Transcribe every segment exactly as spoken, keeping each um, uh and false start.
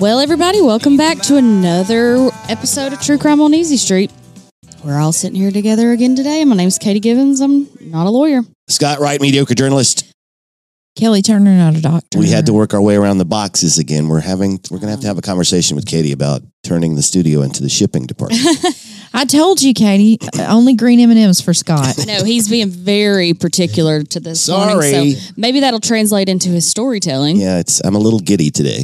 Well, everybody, welcome back to another episode of True Crime on Easy Street. We're all sitting here together again today. My name's Katie Givens. I'm not a lawyer. Scott Wright, mediocre journalist. Kelly Turner, not a doctor. We had to work our way around the boxes again. We're having we're going to have to have a conversation with Katie about turning the studio into the shipping department. I told you, Katie, only green M and M's for Scott. No, he's being very particular to this Sorry. morning, so maybe that'll translate into his storytelling. Yeah, it's I'm a little giddy today.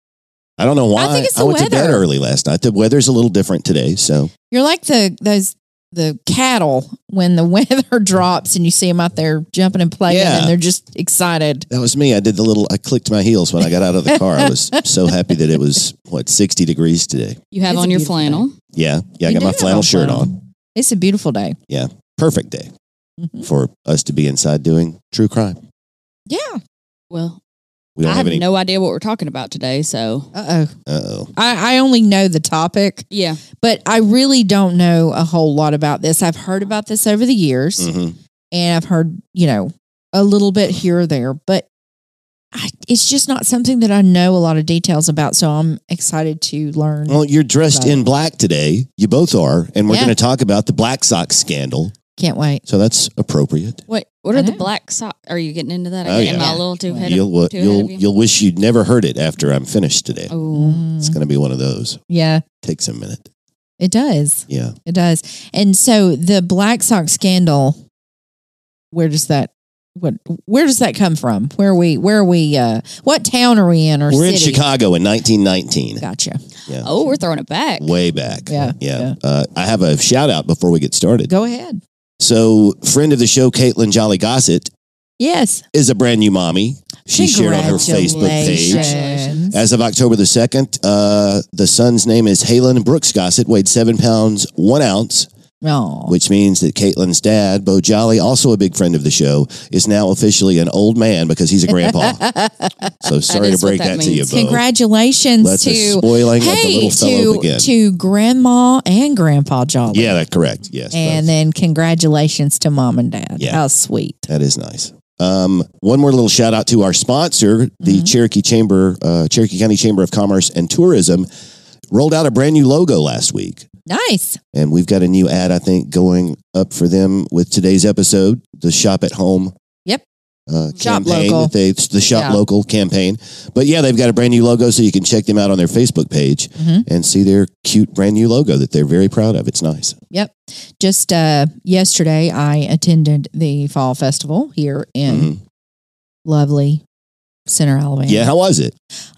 I don't know why. I think it's I the went to bed weather. early last night. The weather's a little different today, so You're like the those the cattle when the weather drops and you see them out there jumping and playing Yeah. and they're just excited. that was me. I did the little. I clicked my heels when I got out of the car. I was so happy that it was what sixty degrees today. You have It's on a your beautiful flannel. Yeah, yeah. I You got do my have flannel a shirt flannel. on. It's a beautiful day. Yeah, perfect day Mhm. for us to be inside doing true crime. Yeah. Well, We don't I have have any. no idea what we're talking about today, so Uh oh. Uh oh. I, I only know the topic, yeah. but I really don't know a whole lot about this. I've heard about this over the years hmm and I've heard, you know, a little bit here or there, but I, it's just not something that I know a lot of details about. So I'm excited to learn. Well, you're dressed About in black today. You both are, and we're Yeah. going to talk about the Black Sox scandal. Can't wait. So that's appropriate. What What I are the know. black socks? Are you getting into that? Oh, again? Am yeah. I a little too ahead You'll of, too ahead you'll of you? you'll wish you'd never heard it after I'm finished today. Oh, It's going to be one of those. Yeah, Takes a minute. it does. Yeah. It does. And so the Black Sox scandal, where does that what where does that come from? Where are we where are we uh what town are we in or We're in city? Chicago in nineteen nineteen. Gotcha. Yeah. oh, we're throwing it back. Way back. Yeah, Yeah. yeah. Uh, I have a shout out before we get started. Go ahead. So, friend of the show, Caitlin Jolly Gossett, Yes. is a brand new mommy. She shared on her Facebook page. Congratulations. As of October the second, uh, the son's name is Halen Brooks Gossett, weighed seven pounds, one ounce, Oh. which means that Caitlin's dad, Bo Jolly, also a big friend of the show, is now officially an old man because he's a grandpa. So sorry to is what break that that, to you, means. Bo. Congratulations Let the to spoiling of the hey little fellow to begin. to Grandma and Grandpa Jolly. Yeah, that's correct. Yes. And both. then congratulations to Mom and Dad. Yeah. How sweet. That is nice. Um, one more little shout out to our sponsor, the Mhm. Cherokee Chamber, uh, Cherokee County Chamber of Commerce and Tourism, rolled out a brand new logo last week. Nice. And we've got a new ad, I think, going up for them with today's episode, the Shop at Home. Yep. Uh, Shop campaign local. that they, the Shop Yeah. Local campaign. But yeah, they've got a brand new logo, so you can check them out on their Facebook page Mhm. and see their cute brand new logo that they're very proud of. It's nice. Yep. Just uh, yesterday, I attended the Fall Festival here in Mhm. lovely Center, Alabama. Yeah, how was it?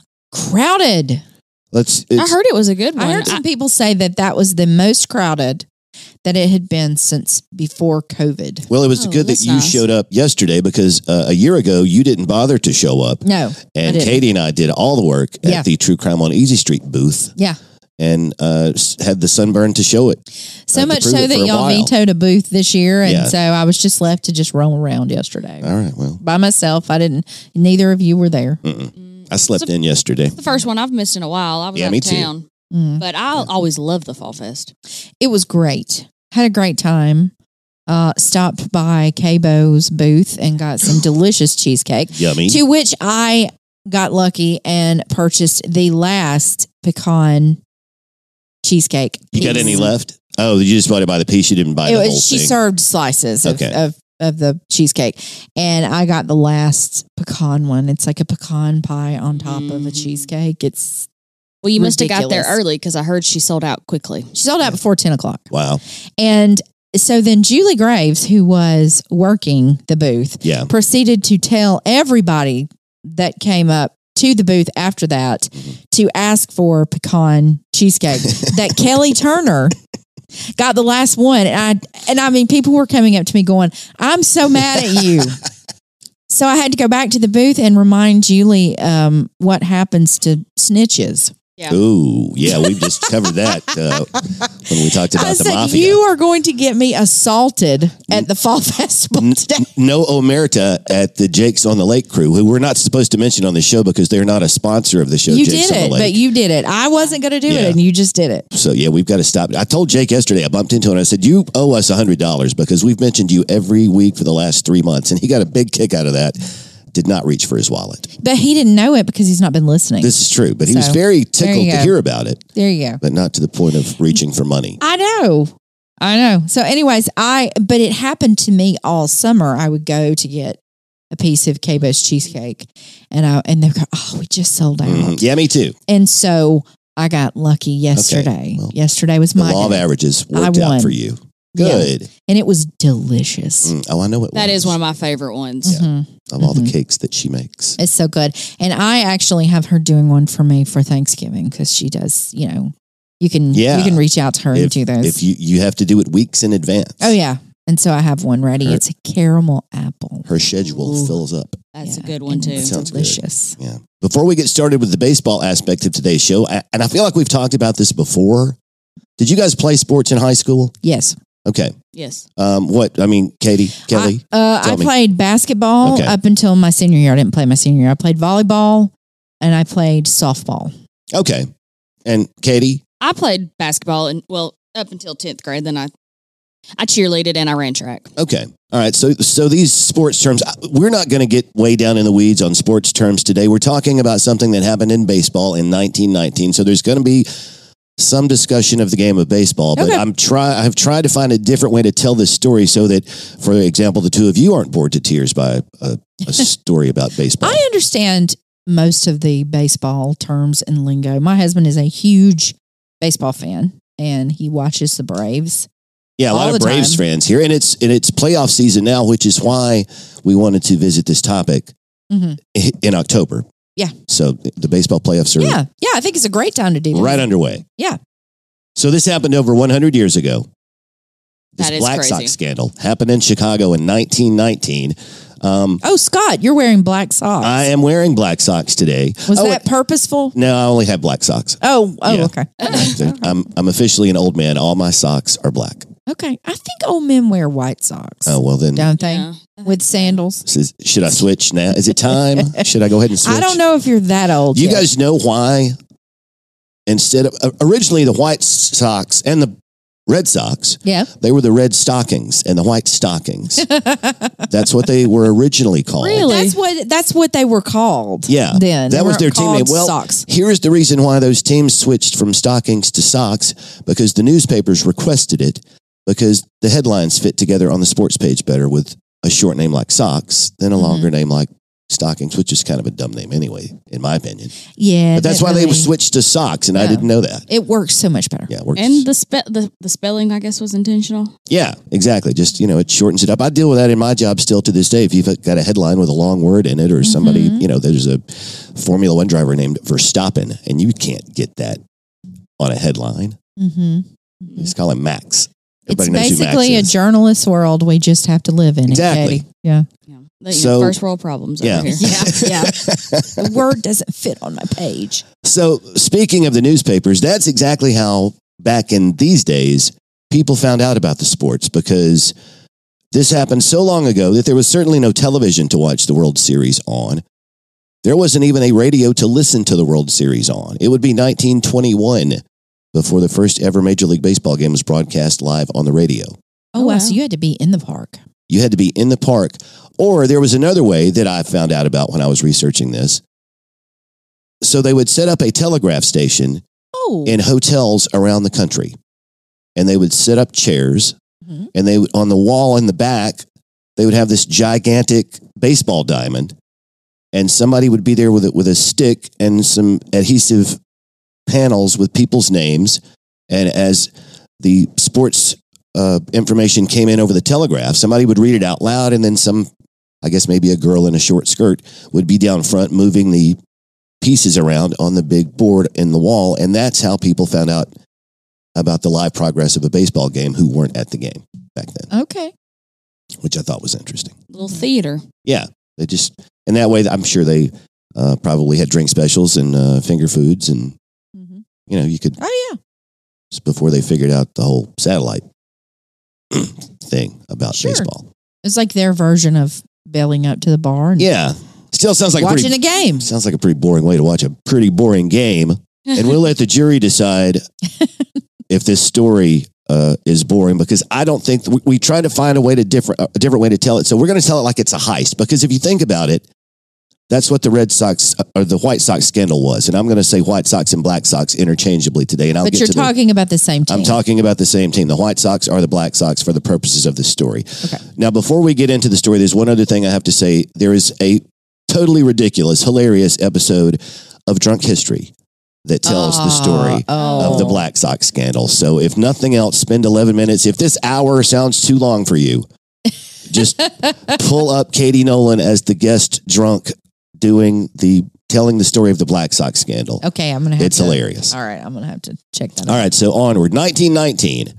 Crowded. Let's. I it's- heard it was a good one. I heard I- some people say that that was the most crowded that it had been since before COVID. Well, it was Oh, good that that's you nice. showed up yesterday because uh, a year ago you didn't bother to show up, No. and didn't. Katie and I did all the work at Yeah. the True Crime on Easy Street booth, Yeah. and uh, s- had the sunburn to show it. So Uh, to much prove so it that for a y'all while. vetoed a booth this year. And Yeah. so I was just left to just roll around yesterday All right, well, by myself. I didn't, neither of you were there. mm-mm. Mm, I slept So- in yesterday. the first one I've missed in a while. I was Yeah, out me of too. town, Mm. but I always love the Fall Fest. It was great. Had a great time. Uh, stopped by Cabo's booth and got some delicious cheesecake, Yummy. to which I got lucky and purchased the last pecan cheesecake. You got piece. any left? Oh, you just bought it by the piece. You didn't buy It the was, whole she thing. served slices of, Okay. of of the cheesecake, and I got the last pecan one. It's like a pecan pie on top of a Mhm. cheesecake. It's Well, you must have got there Ridiculous. early because I heard she sold out quickly. she sold out before ten o'clock, Wow. and so then Julie Graves, who was working the booth, Yeah. proceeded to tell everybody that came up to the booth after that Mhm. to ask for pecan cheesecake. That Kelly Turner got the last one, and I and I mean, people were coming up to me going, "I'm so mad at you." So I had to go back to the booth and remind Julie um, what happens to snitches. Yeah. Ooh, yeah, we just covered that uh, when we talked I about the said, mafia. "You are going to get me assaulted at the fall festival N- today." no omerta at the Jake's on the Lake crew, who we're not supposed to mention on the show because they're not a sponsor of the show. You Jake's did on it, the Lake. but you did it. I wasn't going to do Yeah. it, and you just did it. So yeah, we've got to stop. I told Jake yesterday. I bumped into him and I said, "You owe us a hundred dollars because we've mentioned you every week for the last three months," and he got a big kick out of that. did not reach for his wallet. But he didn't know it because he's not been listening. This is true, but he So, was very you tickled to go. hear about it, there you go. but not to the point of reaching for money. I know. I know. So anyways, I, but it happened to me all summer. I would go to get a piece of Cabo's cheesecake and I, and they go, oh, we just sold out. Mhm. Yeah, me too. And so I got lucky yesterday. well, yesterday was The my law of day. averages I worked out won. for you. Yeah. Good. And it was delicious. Mm, oh, I know it That was. is one of my favorite ones. Mhm. of all the Mhm. cakes that she makes. It's so good. And I actually have her doing one for me for Thanksgiving because she does, you know, you can Yeah. you can reach out to her and If, do those. if you, you have to do it weeks in advance. oh yeah. And so I have one ready. Her- it's a caramel apple. Her schedule Ooh. fills up. That's Yeah, a good one and too. It's sounds good. delicious. Yeah. Before we get started with the baseball aspect of today's show, I, and I feel like we've talked about this before. Did you guys play sports in high school? Yes. Okay. Yes. Um, what? I mean, Katie, Kelly? I, uh, tell I me. played basketball Okay. up until my senior year. I didn't play my senior year. I played volleyball and I played softball. Okay. And Katie? I played basketball and well up until tenth grade. Then I, I cheerleaded and I ran track. Okay. All right. So, so these sports terms, I- we're not going to get way down in the weeds on sports terms today. We're talking about something that happened in baseball in nineteen nineteen. So there's going to be some discussion of the game of baseball, but Okay. I'm try I've tried to find a different way to tell this story so that, for example, the two of you aren't bored to tears by a, a story about baseball. I understand most of the baseball terms and lingo. My husband is a huge baseball fan and he watches the Braves. Yeah, a lot all of the Braves time. fans here, and it's and it's playoff season now, which is why we wanted to visit this topic Mhm. i- in October. Yeah. So the baseball playoffs are Yeah. Yeah. I think it's a great time to do that. right underway. Yeah. So this happened over one hundred years ago. This That is Black crazy. Sox scandal happened in Chicago in nineteen nineteen. Um, Oh, Scott, you're wearing black socks. I am wearing black socks today. Was oh, that purposeful? No, I only have black socks. Oh, oh, Yeah. okay. I'm I'm officially an old man. All my socks are black. Okay. I think old men wear white socks. Oh well, then Don't they? Yeah. With sandals. says- should I switch now? Is it time? Should I go ahead and switch? I don't know if you're that old. You yet. guys know why? Instead of uh, originally the white socks and the Red Sox, Yeah. they were the red stockings and the white stockings. That's what they were originally called. Really? That's what that's what they were called. Yeah, Then that They was weren't their team name. called Well, socks. here's the reason why those teams switched from stockings to socks, because the newspapers requested it, because the headlines fit together on the sports page better with a short name like socks than a Mhm. longer name like stockings, which is kind of a dumb name anyway, in my opinion. Yeah. But that's that why they really- switched to socks, and I Yeah. didn't know that. It works so much better. Yeah, it works. And the spe- the the spelling I guess was intentional. Yeah, exactly. Just, you know, it shortens it up. I deal with that in my job still to this day. If you've got a headline with a long word in it, or somebody, Mhm. you know, there's a Formula One driver named Verstappen, and you can't get that on a headline. Mm-hmm. You just call him Max. It's Everybody knows who Max basically a is. journalist world we just have to live in. Exactly. Katie. Yeah. Yeah. The, you So- know, first world problems Yeah. over here. Yeah. Yeah. The word doesn't fit on my page. So, speaking of the newspapers, that's exactly how back in these days people found out about the sports, because this happened so long ago that there was certainly no television to watch the World Series on. There wasn't even a radio to listen to the World Series on. It would be nineteen twenty-one before the first ever Major League Baseball game was broadcast live on the radio. Oh, Oh, wow. wow. So you had to be in the park. You had to be in the park. Or there was another way that I found out about when I was researching this. So they would set up a telegraph station Oh. in hotels around the country. And they would set up chairs, Mhm. and they would, on the wall in the back, they would have this gigantic baseball diamond, and somebody would be there with a, with a stick and some adhesive panels with people's names. And as the sports uh, information came in over the telegraph, somebody would read it out loud, and then some, I guess maybe a girl in a short skirt, would be down front moving the pieces around on the big board in the wall. And that's how people found out about the live progress of a baseball game who weren't at the game back then, Okay. which I thought was interesting. Little theater. Yeah, they just, and that way, I'm sure they uh, probably had drink specials and uh, finger foods, and Mhm. you know, you could, Oh, yeah. just before they figured out the whole satellite thing about Sure. baseball. It's like their version of bailing up to the bar and Yeah, still sounds like a watching pretty, a game. sounds like a pretty boring way to watch a pretty boring game. And we'll let the jury decide if this story uh, is boring, because I don't think we, we try to find a way to different a different way to tell it. So we're going to tell it like it's a heist, because if you think about it, That's what the Red Sox or the White Sox scandal was. And I'm going to say White Sox and Black Sox interchangeably today. And I'll But get you're to the- talking about the same team. I'm talking about the same team. The White Sox are the Black Sox for the purposes of this story. Okay. Now, before we get into the story, there's one other thing I have to say. There is a totally ridiculous, hilarious episode of Drunk History that tells the story oh. of the Black Sox scandal. So if nothing else, spend eleven minutes. If this hour sounds too long for you, just pull up Katie Nolan as the guest drunk doing the telling the story of the Black Sox scandal. Okay, I'm gonna have It's to, hilarious. All right, I'm gonna have to check that All out. right, so onward. nineteen nineteen.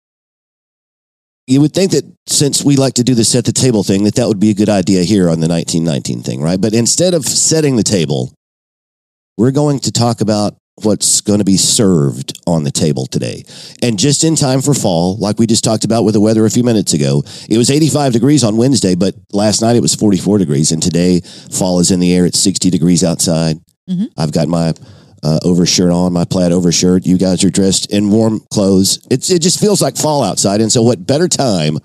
You would think that since we like to do the set the table thing, that that would be a good idea here on the nineteen nineteen thing, right? But instead of setting the table, we're going to talk about what's going to be served on the table today. And just in time for fall, like we just talked about with the weather a few minutes ago, it was eighty-five degrees on Wednesday, but last night it was forty-four degrees. And today, fall is in the air. It's sixty degrees outside. Mm-hmm. I've got my uh, overshirt on, my plaid overshirt. You guys are dressed in warm clothes. It's, it just feels like fall outside. And so what better time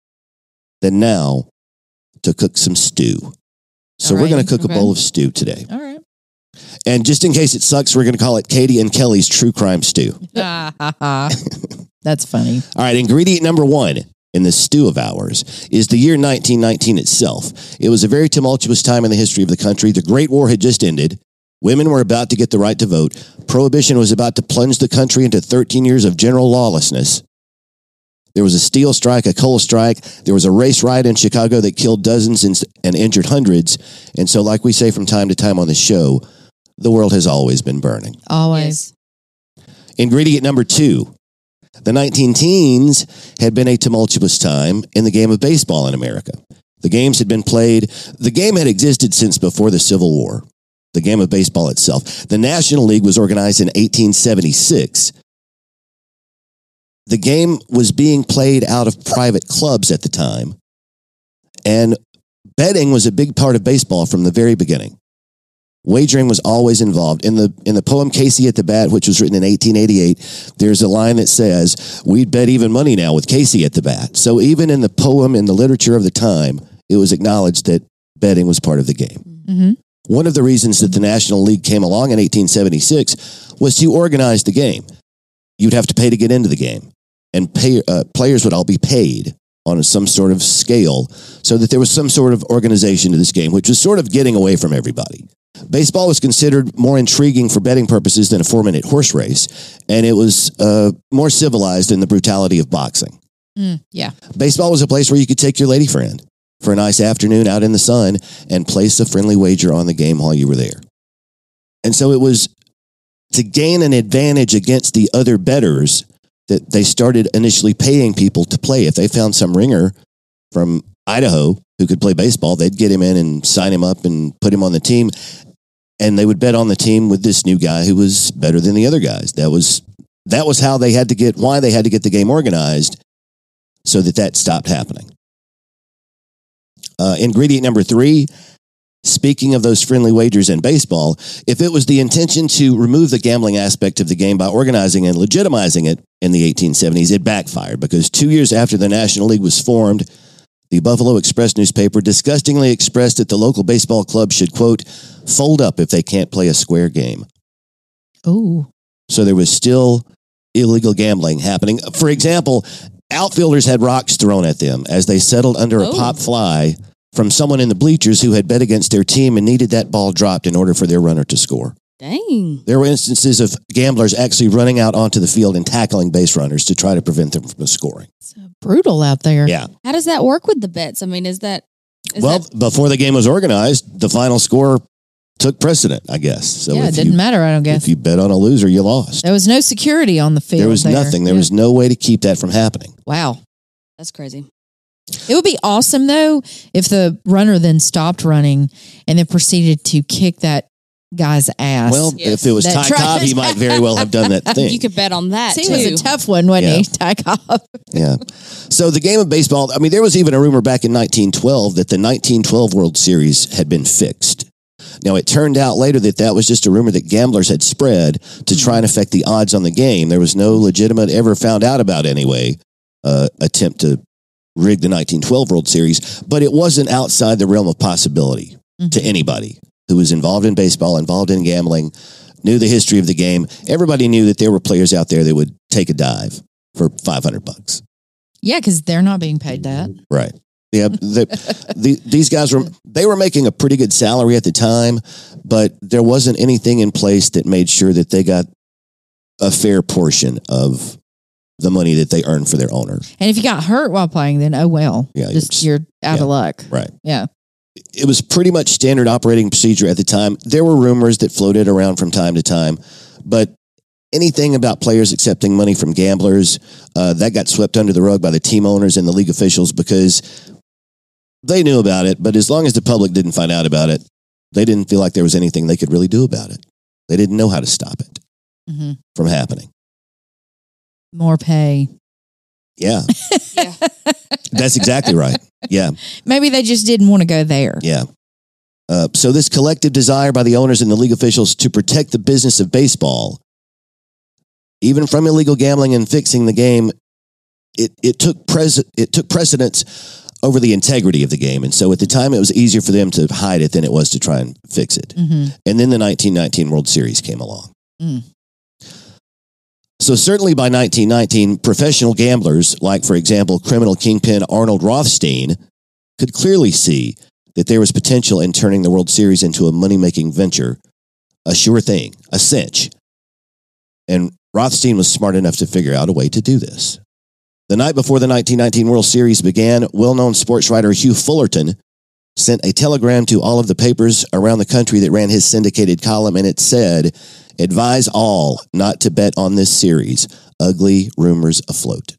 than now to cook some stew? So All we're going right. to cook Okay. a bowl of stew today. All right. And just in case it sucks, we're going to call it Katie and Kelly's True Crime Stew. Ah, ha, ha. That's funny. All right, ingredient number one in this stew of ours is the year nineteen nineteen itself. It was a very tumultuous time in the history of the country. The Great War had just ended. Women were about to get the right to vote. Prohibition was about to plunge the country into thirteen years of general lawlessness. There was a steel strike, a coal strike. There was a race riot in Chicago that killed dozens and, and injured hundreds. And so, like we say from time to time on the show, the world has always been burning. Always. Ingredient number two. The nineteen teens had been a tumultuous time in the game of baseball in America. The games had been played. The game had existed since before the Civil War. The game of baseball itself. The National League was organized in eighteen seventy-six. The game was being played out of private clubs at the time. And betting was a big part of baseball from the very beginning. Wagering was always involved. In the in the poem Casey at the Bat, which was written in eighteen eighty-eight, there's a line that says, "We'd bet even money now with Casey at the bat." So even in the poem, in the literature of the time, it was acknowledged that betting was part of the game. Mm-hmm. One of the reasons that the National League came along in eighteen seventy-six was to organize the game. You'd have to pay to get into the game, and pay, uh, players would all be paid on some sort of scale so that there was some sort of organization to this game, which was sort of getting away from everybody. Baseball was considered more intriguing for betting purposes than a four-minute horse race, and it was uh, more civilized than the brutality of boxing. Mm, yeah. Baseball was a place where you could take your lady friend for a nice afternoon out in the sun and place a friendly wager on the game while you were there. And so it was to gain an advantage against the other bettors that they started initially paying people to play. If they found some ringer from Idaho who could play baseball, they'd get him in and sign him up and put him on the team. And they would bet on the team with this new guy who was better than the other guys. That was that was how they had to get, why they had to get the game organized so that that stopped happening. Uh, ingredient number three, speaking of those friendly wagers in baseball, if it was the intention to remove the gambling aspect of the game by organizing and legitimizing it in the eighteen seventies, it backfired because two years after the National League was formed, the Buffalo Express newspaper disgustingly expressed that the local baseball club should, quote, fold up if they can't play a square game. Oh. So there was still illegal gambling happening. For example, outfielders had rocks thrown at them as they settled under a Oh. pop fly from someone in the bleachers who had bet against their team and needed that ball dropped in order for their runner to score. Dang. There were instances of gamblers actually running out onto the field and tackling base runners to try to prevent them from scoring. It's brutal out there. Yeah. How does that work with the bets? I mean, is that is well, that, before the game was organized, the final score took precedent, I guess. So yeah, if it didn't you, matter, I don't guess. If you bet on a loser, you lost. There was no security on the field. There was nothing. There Yeah. was no way to keep that from happening. Wow. that's crazy. It would be awesome, though, if the runner then stopped running and then proceeded to kick that guy's ass. Well, Yes. if it was That Ty tried- Cobb, he might very well have done that thing. You could bet on that See, too. he was a tough one, wasn't Yeah. he? Ty Cobb. Yeah. So the game of baseball, I mean, there was even a rumor back in nineteen twelve that the nineteen twelve World Series had been fixed. Now, it turned out later that that was just a rumor that gamblers had spread to try and affect the odds on the game. There was no legitimate, ever found out about anyway, uh, attempt to rig the nineteen twelve World Series, but it wasn't outside the realm of possibility to anybody. who was involved in baseball, involved in gambling, knew the history of the game. Everybody knew that there were players out there that would take a dive for five hundred bucks. Yeah, because they're not being paid that. Right. Yeah, the, the, these guys were they were making a pretty good salary at the time, but there wasn't anything in place that made sure that they got a fair portion of the money that they earned for their owner. And if you got hurt while playing, then oh well. Yeah, just you're out yeah, of luck. Right. Yeah. It was pretty much standard operating procedure at the time. There were rumors that floated around from time to time, but anything about players accepting money from gamblers, uh, that got swept under the rug by the team owners and the league officials because they knew about it, but as long as the public didn't find out about it, they didn't feel like there was anything they could really do about it. They didn't know how to stop it mm-hmm. from happening. More pay. Yeah. Yeah. That's exactly right. Yeah. Maybe they just didn't want to go there. Yeah. Uh, so this collective desire by the owners and the league officials to protect the business of baseball, even from illegal gambling and fixing the game, it, it took pres- it took precedence over the integrity of the game. And so at the time, it was easier for them to hide it than it was to try and fix it. Mm-hmm. And then the nineteen nineteen World Series came along. Mm. So certainly by nineteen nineteen, professional gamblers, like, for example, criminal kingpin Arnold Rothstein, could clearly see that there was potential in turning the World Series into a money-making venture, a sure thing, a cinch. And Rothstein was smart enough to figure out a way to do this. The night before the nineteen nineteen World Series began, well-known sports writer Hugh Fullerton sent a telegram to all of the papers around the country that ran his syndicated column, and it said, "Advise all not to bet on this series. Ugly rumors afloat."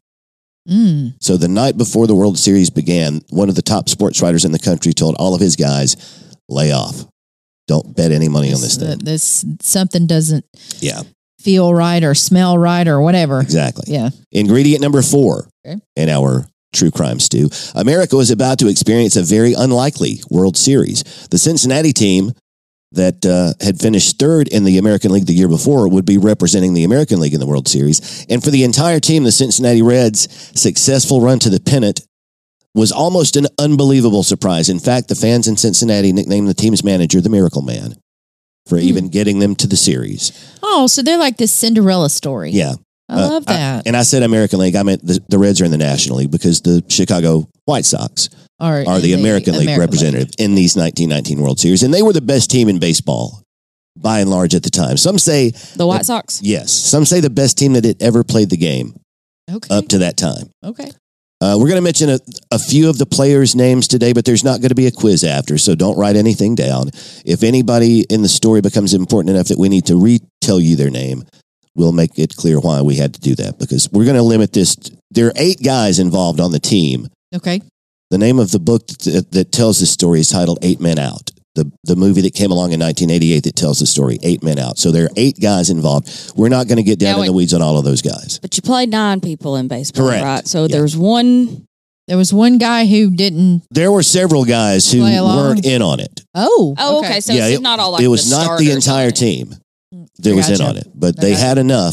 Mm. So the night before the World Series began, one of the top sports writers in the country told all of his guys, lay off. Don't bet any money on this thing. This something doesn't Yeah. feel right or smell right or whatever. Exactly. Yeah. Ingredient number four Okay. in our true crime stew. America was about to experience a very unlikely World Series. The Cincinnati team that uh, had finished third in the American League the year before would be representing the American League in the World Series. And for the entire team, the Cincinnati Reds' successful run to the pennant was almost an unbelievable surprise. In fact, the fans in Cincinnati nicknamed the team's manager the Miracle Man for Hmm. even getting them to the series. Oh, so they're like this Cinderella story. Yeah. I love Uh, that. I, and I said American League, I meant the, the Reds are in the National League because the Chicago White Sox Or are in the American League American representative League. in these nineteen nineteen World Series. And they were the best team in baseball, by and large, at the time. Some say, The White Sox. yes, some say the best team that had ever played the game Okay. up to that time. okay. Uh, we're going to mention a, a few of the players' names today, but there's not going to be a quiz after, so don't write anything down. If anybody in the story becomes important enough that we need to retell you their name, we'll make it clear why we had to do that, because we're going to limit this. There are eight guys involved on the team. Okay. The name of the book that, that tells this story is titled Eight Men Out. The, the movie that came along in nineteen eighty-eight that tells the story, Eight Men Out. So there are eight guys involved. We're not going to get down Now in the wait. weeds on all of those guys. But you played nine people in baseball, Correct. right? So Yeah. there's one. There was one guy who didn't. There were several guys who Play along? weren't in on it. Oh. Oh, okay. So Yeah, it's it- not all like it was the not the starters entire on it. team that was in Gotcha. on it, but they Okay. had enough.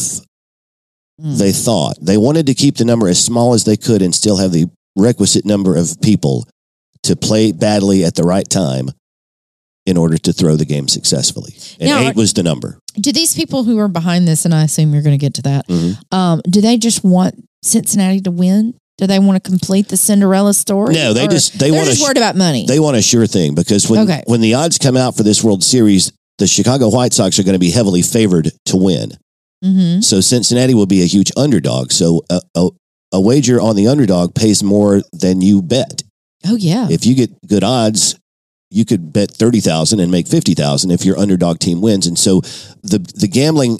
Mm. They thought they wanted to keep the number as small as they could and still have the requisite number of people to play badly at the right time in order to throw the game successfully. And Now, eight was the number. Do these people who are behind this, and I assume you're going to get to that, Mhm. um, do they just want Cincinnati to win? Do they want to complete the Cinderella story? No, they Or just they they're want just to worried about money. they want a sure thing, because when Okay. when the odds come out for this World Series, the Chicago White Sox are going to be heavily favored to win. mm-hmm. So Cincinnati will be a huge underdog. So a, a, a wager on the underdog pays more than you bet. Oh yeah. If you get good odds, you could bet thirty thousand and make fifty thousand if your underdog team wins. And so the the gambling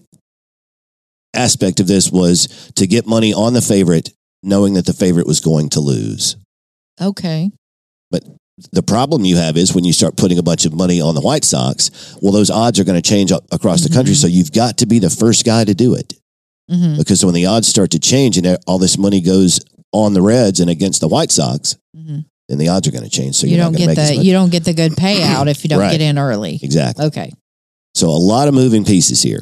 aspect of this was to get money on the favorite, knowing that the favorite was going to lose. Okay. The problem you have is when you start putting a bunch of money on the White Sox, well, those odds are going to change a- across the country. Mhm. So you've got to be the first guy to do it, Mm-hmm. because when the odds start to change and all this money goes on the Reds and against the White Sox, Mm-hmm. then the odds are going to change. So you you're don't not going to get make as the much. you don't get the good payout if you don't Right. get in early. Exactly. Okay. So a lot of moving pieces here.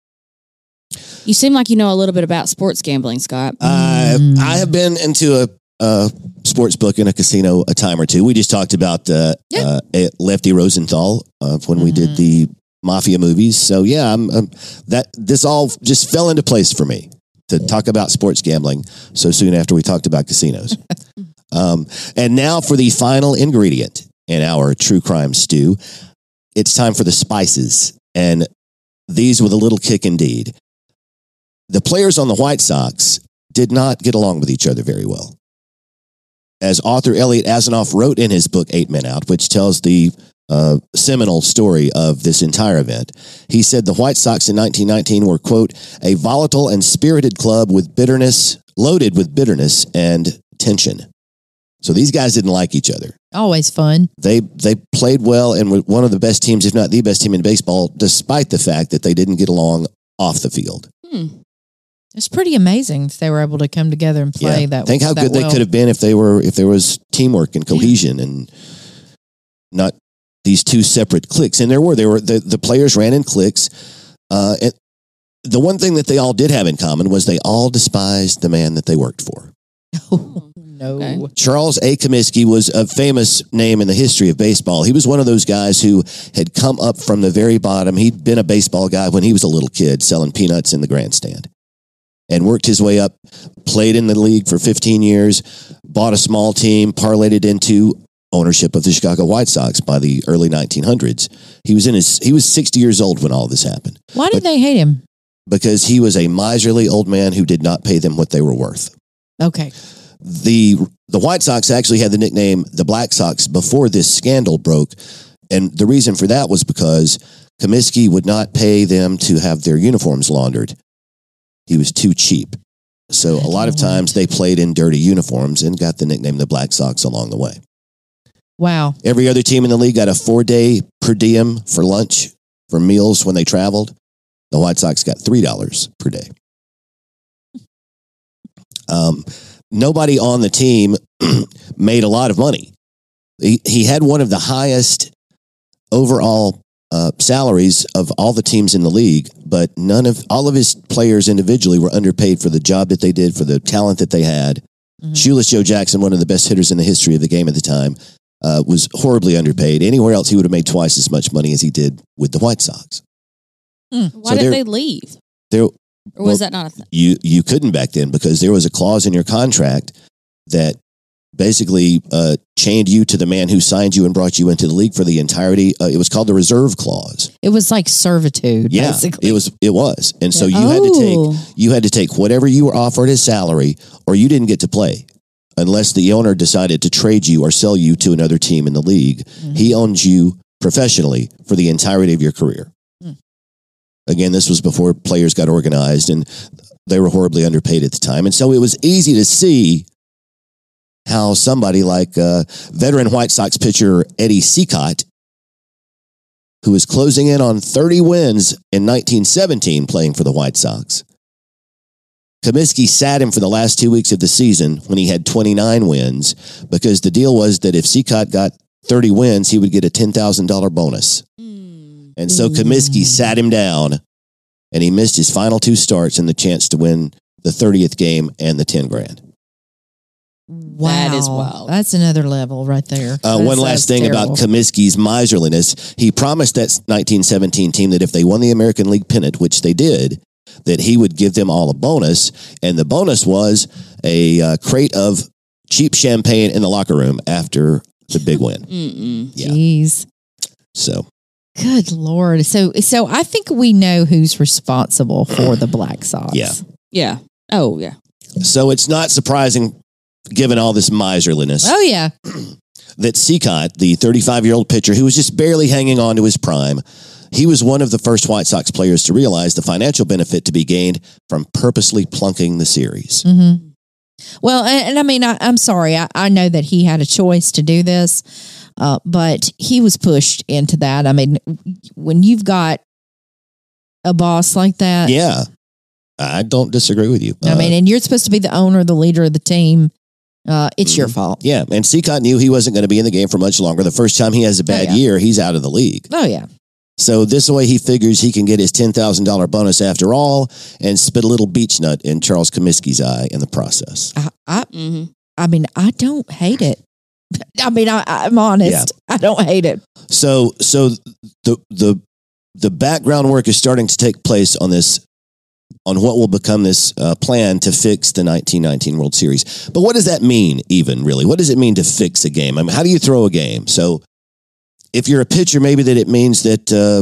You seem like you know a little bit about sports gambling, Scott. I Mm. I have been into a uh, sports book in a casino a time or two. We just talked about uh, Yeah. uh, Lefty Rosenthal uh, when we did Mhm. the Mafia movies. So yeah, I'm, I'm that this all just fell into place for me to talk about sports gambling so soon after we talked about casinos. um, and now for the final ingredient in our true crime stew, it's time for the spices, and these with a little kick indeed. The players on the White Sox did not get along with each other very well. As author Elliot Asanoff wrote in his book Eight Men Out, which tells the uh, seminal story of this entire event, he said the White Sox in nineteen nineteen were, quote, a volatile and spirited club with bitterness, loaded with bitterness and tension. So these guys didn't like each other. Always fun. They they played well and were one of the best teams, if not the best team in baseball, despite the fact that they didn't get along off the field. Hmm. It's pretty amazing if they were able to come together and play Yeah. that. Think how that good well. they could have been if they were if there was teamwork and cohesion and not these two separate cliques. And there were there were the, the players ran in cliques. Uh, and the one thing that they all did have in common was they all despised the man that they worked for. Oh, no. Okay. Charles A. Comiskey was a famous name in the history of baseball. He was one of those guys who had come up from the very bottom. He'd been a baseball guy when he was a little kid selling peanuts in the grandstand and worked his way up, played in the league for fifteen years, bought a small team, parlayed it into ownership of the Chicago White Sox by the early nineteen hundreds. He was in his he was sixty years old when all this happened Why did But- they hate him? because he was a miserly old man who did not pay them what they were worth. Okay. The the White Sox actually had the nickname the Black Sox before this scandal broke, and the reason for that was because Comiskey would not pay them to have their uniforms laundered. He was too cheap. So a lot of times they played in dirty uniforms and got the nickname the Black Sox along the way. Wow. Every other team in the league got a four-day per diem for lunch, for meals when they traveled. The White Sox got three dollars per day. Um, nobody on the team made a lot of money. He, he had one of the highest overall uh, salaries of all the teams in the league, but none of all of his players individually were underpaid for the job that they did, for the talent that they had. Mhm. Shoeless Joe Jackson, one of the best hitters in the history of the game at the time, uh, was horribly underpaid. Anywhere else, he would have made twice as much money as he did with the White Sox. Why So did they're- they leave? There, Or was Well, that not a thing? you you couldn't back then because there was a clause in your contract that basically uh, chained you to the man who signed you and brought you into the league for the entirety. Uh, it was called the reserve clause. It was like servitude, Yeah, basically. it was. It was, and so you had to take Oh. you had to take whatever you were offered as salary, or you didn't get to play unless the owner decided to trade you or sell you to another team in the league. Mhm. He owned you professionally for the entirety of your career. Hmm. Again, this was before players got organized, and they were horribly underpaid at the time. And so it was easy to see how somebody like uh, veteran White Sox pitcher Eddie Seacott, who was closing in on thirty wins in nineteen seventeen playing for the White Sox, Comiskey sat him for the last two weeks of the season when he had twenty-nine wins, because the deal was that if Seacott got thirty wins, he would get a ten thousand dollars bonus. Hmm. And so Comiskey Mm. sat him down, and he missed his final two starts and the chance to win the thirtieth game and the ten grand. Wow. That is wild. That's another level right there. Uh, That's- one last that's thing terrible. about Comiskey's miserliness. He promised that nineteen seventeen team that if they won the American League pennant, which they did, that he would give them all a bonus. And the bonus was a uh, crate of cheap champagne in the locker room after the big win. Mm-mm. Yeah. Jeez. So, Good Lord. So so I think we know who's responsible for the Black Sox. Yeah. Yeah. Oh, yeah. so it's not surprising, given all this miserliness, Oh yeah. that Seacott, the thirty-five-year-old pitcher who was just barely hanging on to his prime, he was one of the first White Sox players to realize the financial benefit to be gained from purposely plunking the series. Mm-hmm. Well, and, and I mean, I, I'm sorry. I, I know that he had a choice to do this, uh, but he was pushed into that. I mean, when you've got a boss like that, Yeah, I don't disagree with you. I Uh, mean, and you're supposed to be the owner, the leader of the team. Uh, it's your Mhm. fault. yeah, and Seacott knew he wasn't going to be in the game for much longer. The first time he has a bad yeah. year, he's out of the league. Oh yeah. So this way he figures he can get his ten thousand dollars bonus after all and spit a little beech nut in Charles Comiskey's eye in the process. I, I Mm-hmm. I mean, I don't hate it. I mean, I, I'm honest. I don't hate it. So, so the the the background work is starting to take place on this, on what will become this uh, plan to fix the nineteen nineteen World Series. But what does that mean, even really? What does it mean to fix a game? I mean, how do you throw a game? So, if you're a pitcher, maybe that it means that uh,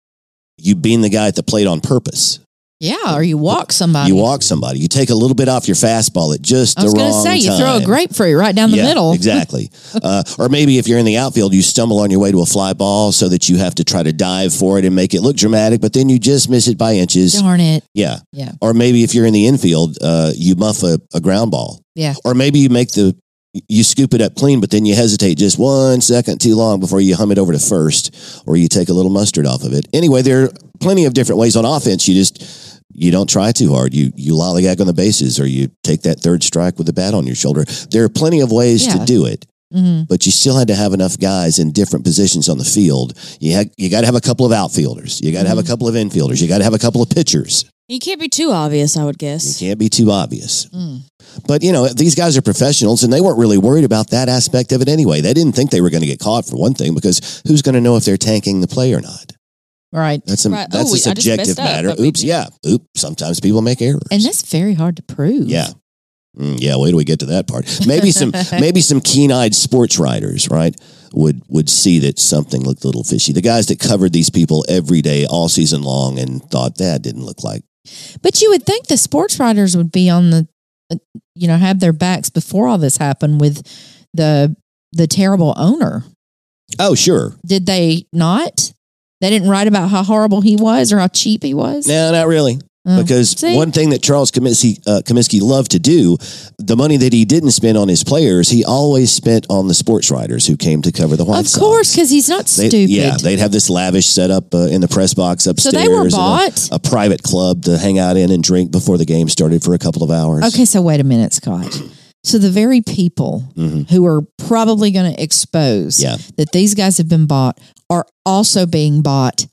you bean the guy at the plate on purpose. Yeah, or you walk somebody. You walk somebody. You take a little bit off your fastball at just I was the going wrong to say, you time. throw a grapefruit right down the Yeah, middle. Exactly. uh, or maybe if you're in the outfield, you stumble on your way to a fly ball so that you have to try to dive for it and make it look dramatic, but then you just miss it by inches. Darn it. Yeah. Yeah. Or maybe if you're in the infield, uh, you muff a, a ground ball. Yeah. Or maybe you make the, you scoop it up clean, but then you hesitate just one second too long before you hum it over to first, or you take a little mustard off of it. Anyway, there are plenty of different ways on offense. You just, you don't try too hard. You you lollygag on the bases, or you take that third strike with the bat on your shoulder. There are plenty of ways Yeah. to do it, Mm-hmm. but you still had to have enough guys in different positions on the field. You had, you got to have a couple of outfielders. You got to Mm-hmm. have a couple of infielders. You got to have a couple of pitchers. You can't be too obvious, I would It guess. can't be too obvious. Mm. But, you know, these guys are professionals, and they weren't really worried about that aspect of it anyway. They didn't think they were going to get caught, for one thing, because who's going to know if they're tanking the play or not? Right. That's a, Right. that's Oh, a we- I just subjective messed up, matter. but we Oops, did. yeah. Oops, sometimes people make errors. And that's very hard to prove. Yeah. Mm, yeah, wait till we get to that part. Maybe some maybe some keen-eyed sports writers, right, would would see that something looked a little fishy. The guys that covered these people every day all season long and thought that didn't look like. But you would think the sports writers would be on the, uh, you know, have their backs before all this happened with the the terrible owner. Oh, sure. Did they not? They didn't write about how horrible he was or how cheap he was? No, not really. Oh, Because see? one thing that Charles Comiskey, uh, Comiskey loved to do, the money that he didn't spend on his players, he always spent on the sports writers who came to cover the White Of Sox. course, because he's not They- stupid. Yeah, they'd have this lavish setup uh, in the press box so upstairs. they were and a- bought. A, private club to hang out in and drink before the game started for a couple of hours. Okay, so wait a minute, Scott. So the very people Mhm. who are probably going to expose Yeah. that these guys have been bought are also being bought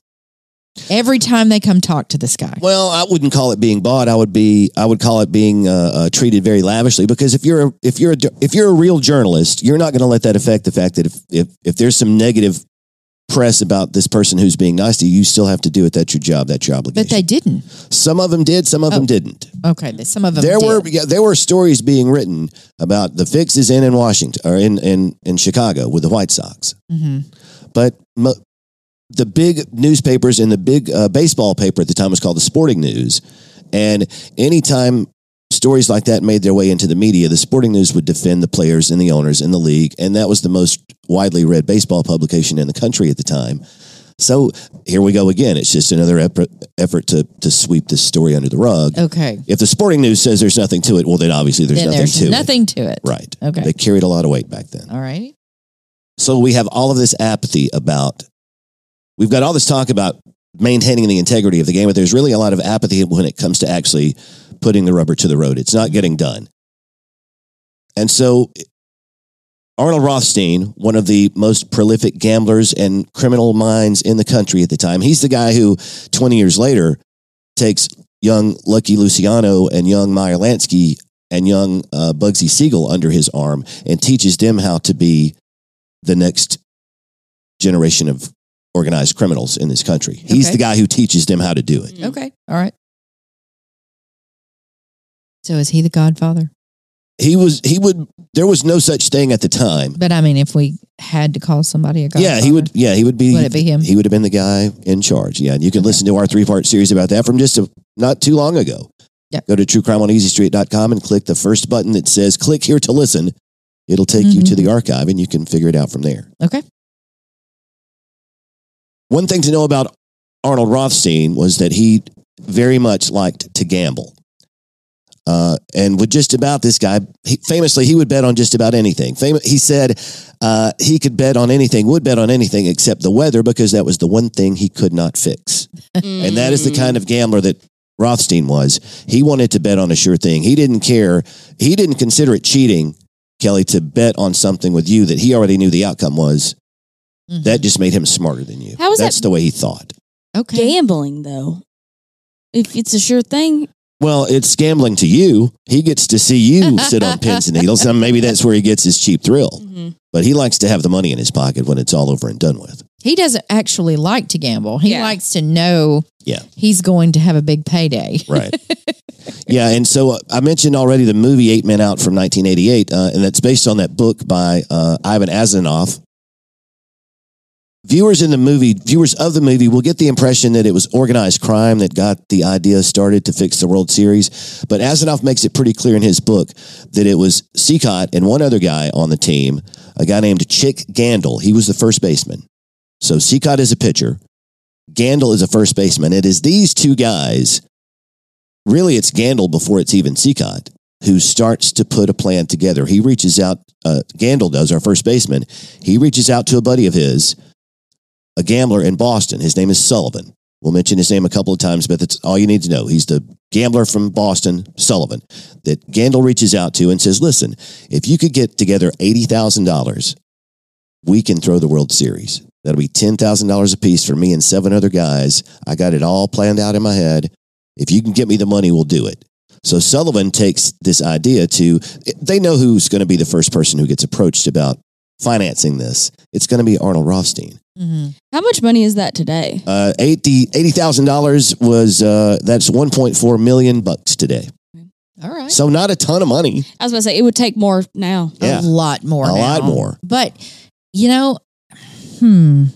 every time they come talk to this guy. Well, I wouldn't call it being bought. I would be. I would call it being uh, uh, treated very lavishly. Because if you're a, if you're a, if you're a real journalist, you're not going to let that affect the fact that if, if if there's some negative press about this person who's being nice to you, you still have to do it. That's your job. That's your obligation. But they didn't. Some of them did. Some of Oh. them didn't. Okay, but some of them There did. were yeah, there were stories being written about the fixes in in Washington or in in in Chicago with the White Sox. hmm But mo- the big newspapers and the big uh, baseball paper at the time was called the Sporting News. And anytime stories like that made their way into the media, the Sporting News would defend the players and the owners in the league. And that was the most widely read baseball publication in the country at the time. So here we go again. It's just another effort, effort to, to sweep this story under the rug. Okay. If the Sporting News says there's nothing to it, well, then obviously there's Then nothing there's to nothing to it. it. Right. Okay. They carried a lot of weight back then. All right. So we have all of this apathy about, we've got all this talk about maintaining the integrity of the game, but there's really a lot of apathy when it comes to actually putting the rubber to the road. It's not getting done. And so Arnold Rothstein, one of the most prolific gamblers and criminal minds in the country at the time, he's the guy who twenty years later takes young Lucky Luciano and young Meyer Lansky and young uh, Bugsy Siegel under his arm and teaches them how to be the next generation of organized criminals in this country. He's Okay. the guy who teaches them how to do it. Mm. Okay. All right. So is he the godfather? He was, he would, there was no such thing at the time. But I mean, if we had to call somebody a godfather. Yeah, he would, yeah, he would be, Would it be him? he would have been the guy in charge. Yeah. And you can Okay. listen to our three part series about that from just a, not too long ago. Yep. Go to true crime on easy street dot com and click the first button that says click here to listen. It'll take you Mhm. to the archive and you can figure it out from there. Okay. One thing to know about Arnold Rothstein was that he very much liked to gamble. Uh, and with just about this guy, he, famously, he would bet on just about anything. Fam- he said uh, he could bet on anything, would bet on anything except the weather because that was the one thing he could not fix. And that is the kind of gambler that Rothstein was. He wanted to bet on a sure thing. He didn't care. He didn't consider it cheating, Kelly, to bet on something with you that he already knew the outcome was. Mhm. That just made him smarter than you. How is That's that- the way he thought. Okay. Gambling, though. If it's a sure thing, Well, it's gambling to you. He gets to see you sit on pins and needles. And maybe that's where he gets his cheap thrill. Mm-hmm. But he likes to have the money in his pocket when it's all over and done with. He doesn't actually like to gamble. He Yeah. likes to know Yeah. he's going to have a big payday. Right. Yeah. And so uh, I mentioned already the movie Eight Men Out from nineteen eighty-eight, uh, and that's based on that book by uh, Ivan Asimov. Viewers in the movie, viewers of the movie will get the impression that it was organized crime that got the idea started to fix the World Series. But Asimov makes it pretty clear in his book that it was Cicotte and one other guy on the team, a guy named Chick Gandil. He was the first baseman. So Cicotte is a pitcher. Gandil is a first baseman. It is these two guys, really it's Gandil before it's even Cicotte, who starts to put a plan together. He reaches out, uh, Gandil does, our first baseman. He reaches out to a buddy of his, a gambler in Boston. His name is Sullivan. We'll mention his name a couple of times, but that's all you need to know. He's the gambler from Boston, Sullivan, that Gandil reaches out to and says, listen, if you could get together eighty thousand dollars, we can throw the World Series. That'll be ten thousand dollars a piece for me and seven other guys. I got it all planned out in my head. If you can get me the money, we'll do it. So Sullivan takes this idea to, they know who's going to be the first person who gets approached about financing this. It's going to be Arnold Rothstein. Mm-hmm. How much money is that today? Uh, eighty thousand dollars was, uh, that's one point four million bucks today. All right. So not a ton of money. I was going to say, it would take more now. Yeah. A lot more A now. lot more. But, you know, hmm.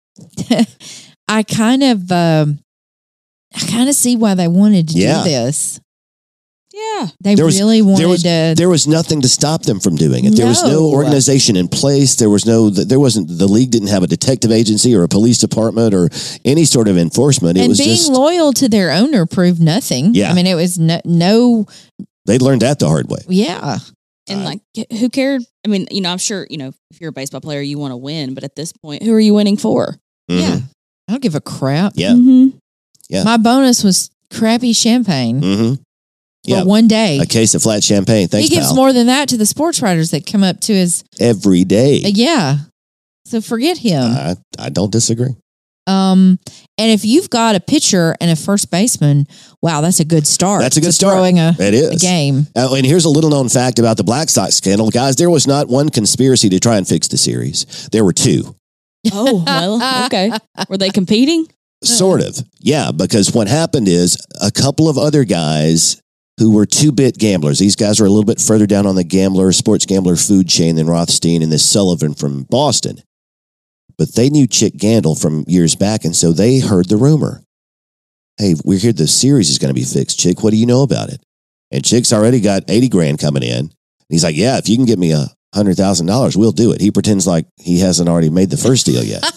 I kind of, um, I kind of see why they wanted to Yeah. do this. Yeah. They There was- really wanted there was, to. There was nothing to stop them from doing it. There was no No. organization in place. There was no, there wasn't, the league didn't have a detective agency or a police department or any sort of enforcement. It and was being just, loyal to their owner proved nothing. Yeah. I mean, it was no, no they learned that the hard way. yeah. And Uh, like, who cared? I mean, you know, I'm sure, you know, if you're a baseball player, you want to win. But at this point, who are you winning for? Mhm. Yeah. I don't give a crap. Yeah. Mm-hmm. Yeah. My bonus was crappy champagne Mm-hmm. for Yeah. one day. A case of flat champagne. Thanks, he gives pal. more than that to the sports writers that come up to his. Every day. Uh, yeah. So forget him. I, I don't disagree. Um, and if you've got a pitcher and a first baseman, wow, that's a good start. That's a good to start. Throwing a, It is. a game. Uh, and here's a little known fact about the Black Sox scandal. Guys, there was not one conspiracy to try and fix the series. There were two. Oh, well, okay. Were they competing? Sort of. Yeah, because what happened is a couple of other guys who were two-bit gamblers. These guys are a little bit further down on the gambler, sports gambler food chain than Rothstein and this Sullivan from Boston. But they knew Chick Gandil from years back, and so they heard the rumor. Hey, we're here. The series is going to be fixed. Chick, what do you know about it? And Chick's already got eighty grand coming in. And he's like, yeah, if you can get me a hundred thousand dollars, we'll do it. He pretends like he hasn't already made the first deal yet.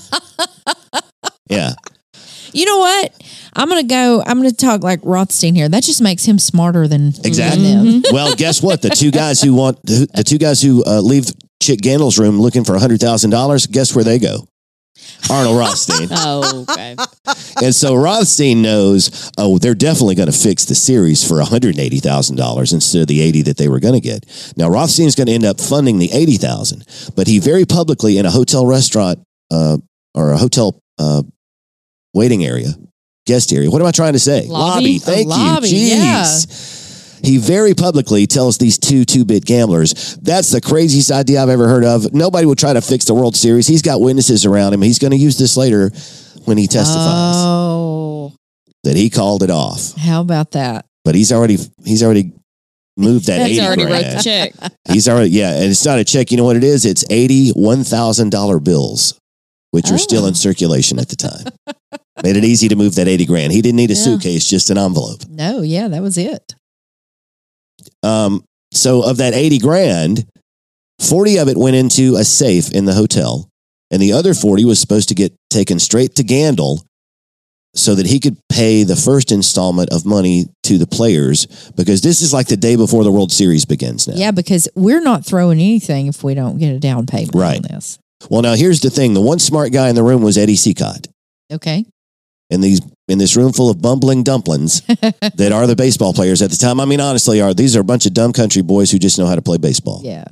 Yeah. You know what? I'm going to go, I'm going to talk like Rothstein here. That just makes him smarter than Exactly. than them. Well, guess what? The two guys who want the two guys who uh, leave Chick Gandil's room looking for a hundred thousand dollars. Guess where they go? Arnold Rothstein. Oh, okay. And so Rothstein knows, oh, they're definitely going to fix the series for one hundred eighty thousand dollars instead of the eighty that they were going to get. Now Rothstein's going to end up funding the eighty thousand, but he very publicly in a hotel restaurant uh, or a hotel uh, waiting area, guest area. What am I trying to say? Lobby? Thank A lobby, you. yeah. Jeez. He very publicly tells these two two-bit gamblers, that's the craziest idea I've ever heard of. Nobody would try to fix the World Series. He's got witnesses around him. He's going to use this later when he testifies Oh, that he called it off. how about that? But he's already he's already moved that He's eighty already wrote grand. the check. He's already yeah, and it's not a check. You know what it is? It's eighty one thousand dollar bills, which are still Oh. in circulation at the time. Made it easy to move that eighty grand. He didn't need a Yeah. suitcase, just an envelope. No, yeah, that was it. Um, so of that eighty grand, forty of it went into a safe in the hotel, and the other forty was supposed to get taken straight to Gandil so that he could pay the first installment of money to the players, because this is like the day before the World Series begins now. Yeah, because we're not throwing anything if we don't get a down payment Right. on this. Well, now here's the thing. The one smart guy in the room was Eddie Cicotte. Okay. And these in this room full of bumbling dumplings that are the baseball players at the time. I mean, honestly, are these are a bunch of dumb country boys who just know how to play baseball. Yeah.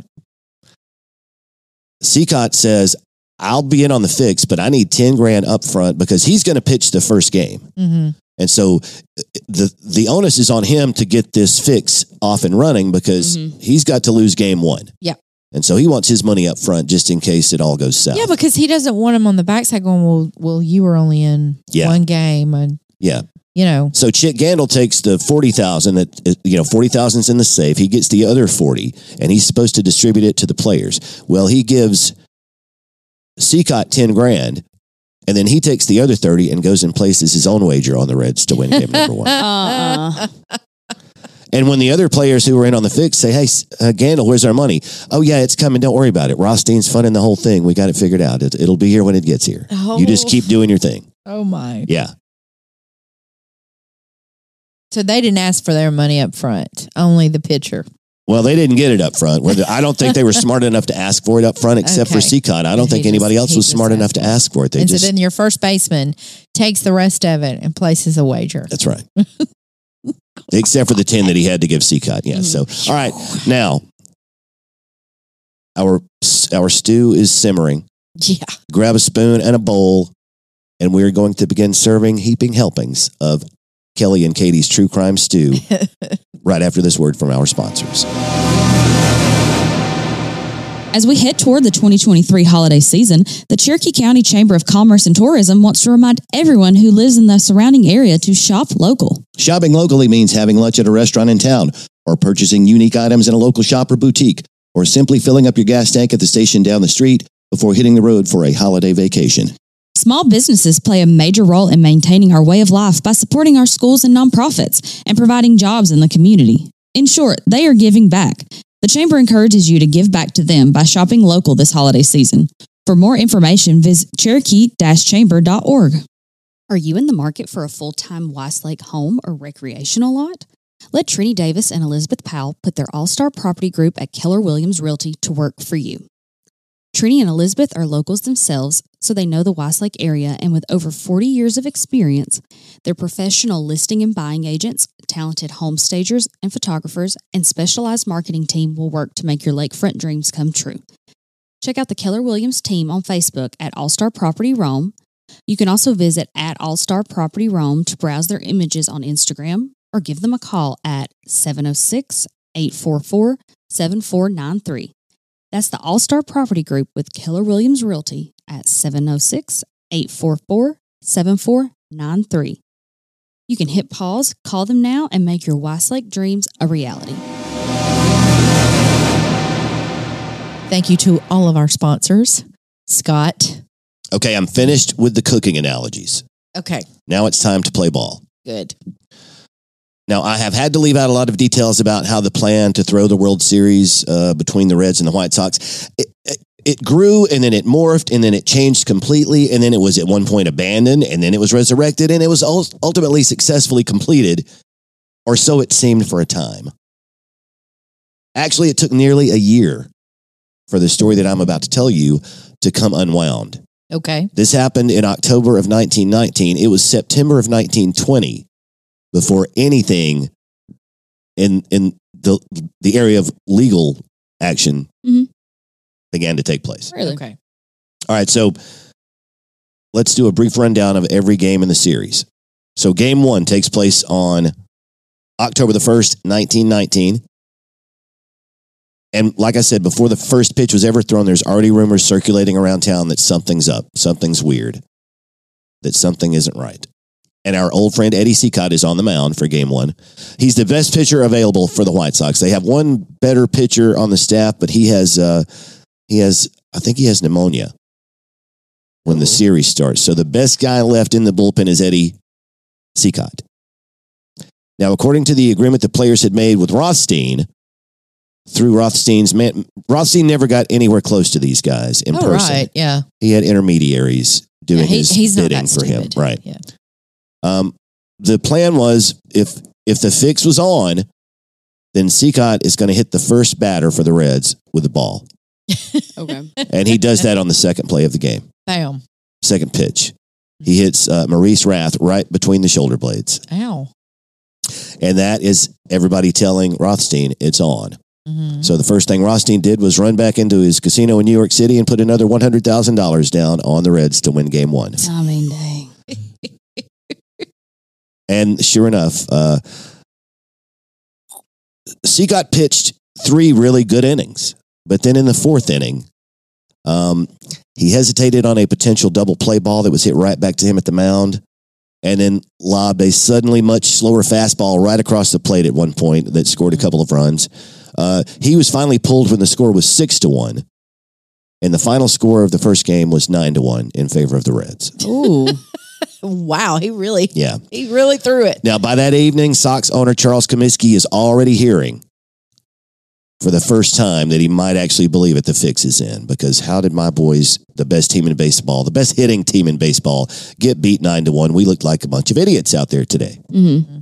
Cicotte says, I'll be in on the fix, but I need ten grand up front because he's going to pitch the first game. Mm-hmm. And so the the onus is on him to get this fix off and running because Mhm. he's got to lose game one. Yeah. And so he wants his money up front just in case it all goes south. Yeah, because he doesn't want him on the backside going, well, well, you were only in Yeah. one game. And, Yeah. you know, So Chick Gandil takes the forty thousand that, you know, forty thousand is in the safe. He gets the other forty and he's supposed to distribute it to the players. Well, he gives Seacott ten grand and then he takes the other thirty and goes and places his own wager on the Reds to win game number one. Uh-uh. And when the other players who were in on the fix say, hey, uh, Gandil, where's our money? Oh, yeah, it's coming. Don't worry about it. Rothstein's funding the whole thing. We got it figured out. It, it'll be here when it gets here. Oh. You just keep doing your thing. oh my. Yeah. So they didn't ask for their money up front, only the pitcher. Well, they didn't get it up front. Whether- I don't think they were smart enough to ask for it up front, except for Okay. Seacott. I don't He think just- anybody else he was just smart asked enough to for it. ask for it. They and just, so then your first baseman takes the rest of it and places a wager. that's right. Except for the ten that he had to give Seacott. Yeah. So, all right. Now, our, our stew is simmering. Yeah. Grab a spoon and a bowl, and we're going to begin serving heaping helpings of Kelly and Katie's True Crime Stew right after this word from our sponsors. As we head toward the twenty twenty-three holiday season, the Cherokee County Chamber of Commerce and Tourism wants to remind everyone who lives in the surrounding area to shop local. Shopping locally means having lunch at a restaurant in town, or purchasing unique items in a local shop or boutique, or simply filling up your gas tank at the station down the street before hitting the road for a holiday vacation. Small businesses play a major role in maintaining our way of life by supporting our schools and nonprofits and providing jobs in the community. In short, they are giving back. The Chamber encourages you to give back to them by shopping local this holiday season. For more information, visit cherokee dash chamber dot org. Are you in the market for a full-time Westlake home or recreational lot? Let Trini Davis and Elizabeth Powell put their all-star property group at Keller Williams Realty to work for you. Trini and Elizabeth are locals themselves, so they know the Westlake area, and with over forty years of experience, they're professional listing and buying agents, talented home stagers and photographers, and specialized marketing team will work to make your lakefront dreams come true. Check out the Keller Williams team on Facebook at All Star Property Rome. You can also visit at All Star Property Rome to browse their images on Instagram, or give them a call at seven oh six, eight four four, seven four nine three. That's the All-Star Property Group with Keller Williams Realty at seven oh six, eight four four, seven four nine three. You can hit pause, call them now, and make your Westlake dreams a reality. Thank you to all of our sponsors. Scott. Okay, I'm finished with the cooking analogies. Okay. Now it's time to play ball. Good. Now, I have had to leave out a lot of details about how the plan to throw the World Series uh, between the Reds and the White Sox, it, it, it grew and then it morphed and then it changed completely. And then it was at one point abandoned and then it was resurrected and it was ul- ultimately successfully completed, or so it seemed for a time. Actually, it took nearly a year for the story that I'm about to tell you to come unwound. Okay. This happened in October of nineteen nineteen. It was September of nineteen twenty before anything in in the the area of legal action Mhm. began to take place. Really? Okay. All right, so let's do a brief rundown of every game in the series. So game one takes place on October the first, nineteen nineteen. And like I said, before the first pitch was ever thrown, there's already rumors circulating around town that something's up, something's weird, that something isn't right. And our old friend Eddie Seacott is on the mound for game one. He's the best pitcher available for the White Sox. They have one better pitcher on the staff, but he has, uh, he has, I think he has pneumonia when the series starts. So the best guy left in the bullpen is Eddie Seacott. Now, according to the agreement the players had made with Rothstein, through Rothstein's man, Rothstein never got anywhere close to these guys in Oh, person. right. Yeah. He had intermediaries doing Yeah, he- his he's not bidding that for him. stupid. Right. Yeah. Um, the plan was if if the fix was on, then Seacott is going to hit the first batter for the Reds with the ball. Okay. And he does that on the second play of the game. Bam. Second pitch. He hits uh, Maurice Rath right between the shoulder blades. Ow. And that is everybody telling Rothstein it's on. Mm-hmm. So the first thing Rothstein did was run back into his casino in New York City and put another one hundred thousand dollars down on the Reds to win game one. I mean, dang. And sure enough, uh, Seacott pitched three really good innings. But then in the fourth inning, um, he hesitated on a potential double play ball that was hit right back to him at the mound, and then lobbed a suddenly much slower fastball right across the plate at one point that scored a couple of runs. Uh, he was finally pulled when the score was six to one, and the final score of the first game was nine to one in favor of the Reds. Ooh. Wow, he really, Yeah. he really threw it. Now, by that evening, Sox owner Charles Comiskey is already hearing for the first time that he might actually believe it, the fix is in. Because how did my boys, the best team in baseball, the best hitting team in baseball, get beat nine to one? We looked like a bunch of idiots out there today. Mm-hmm.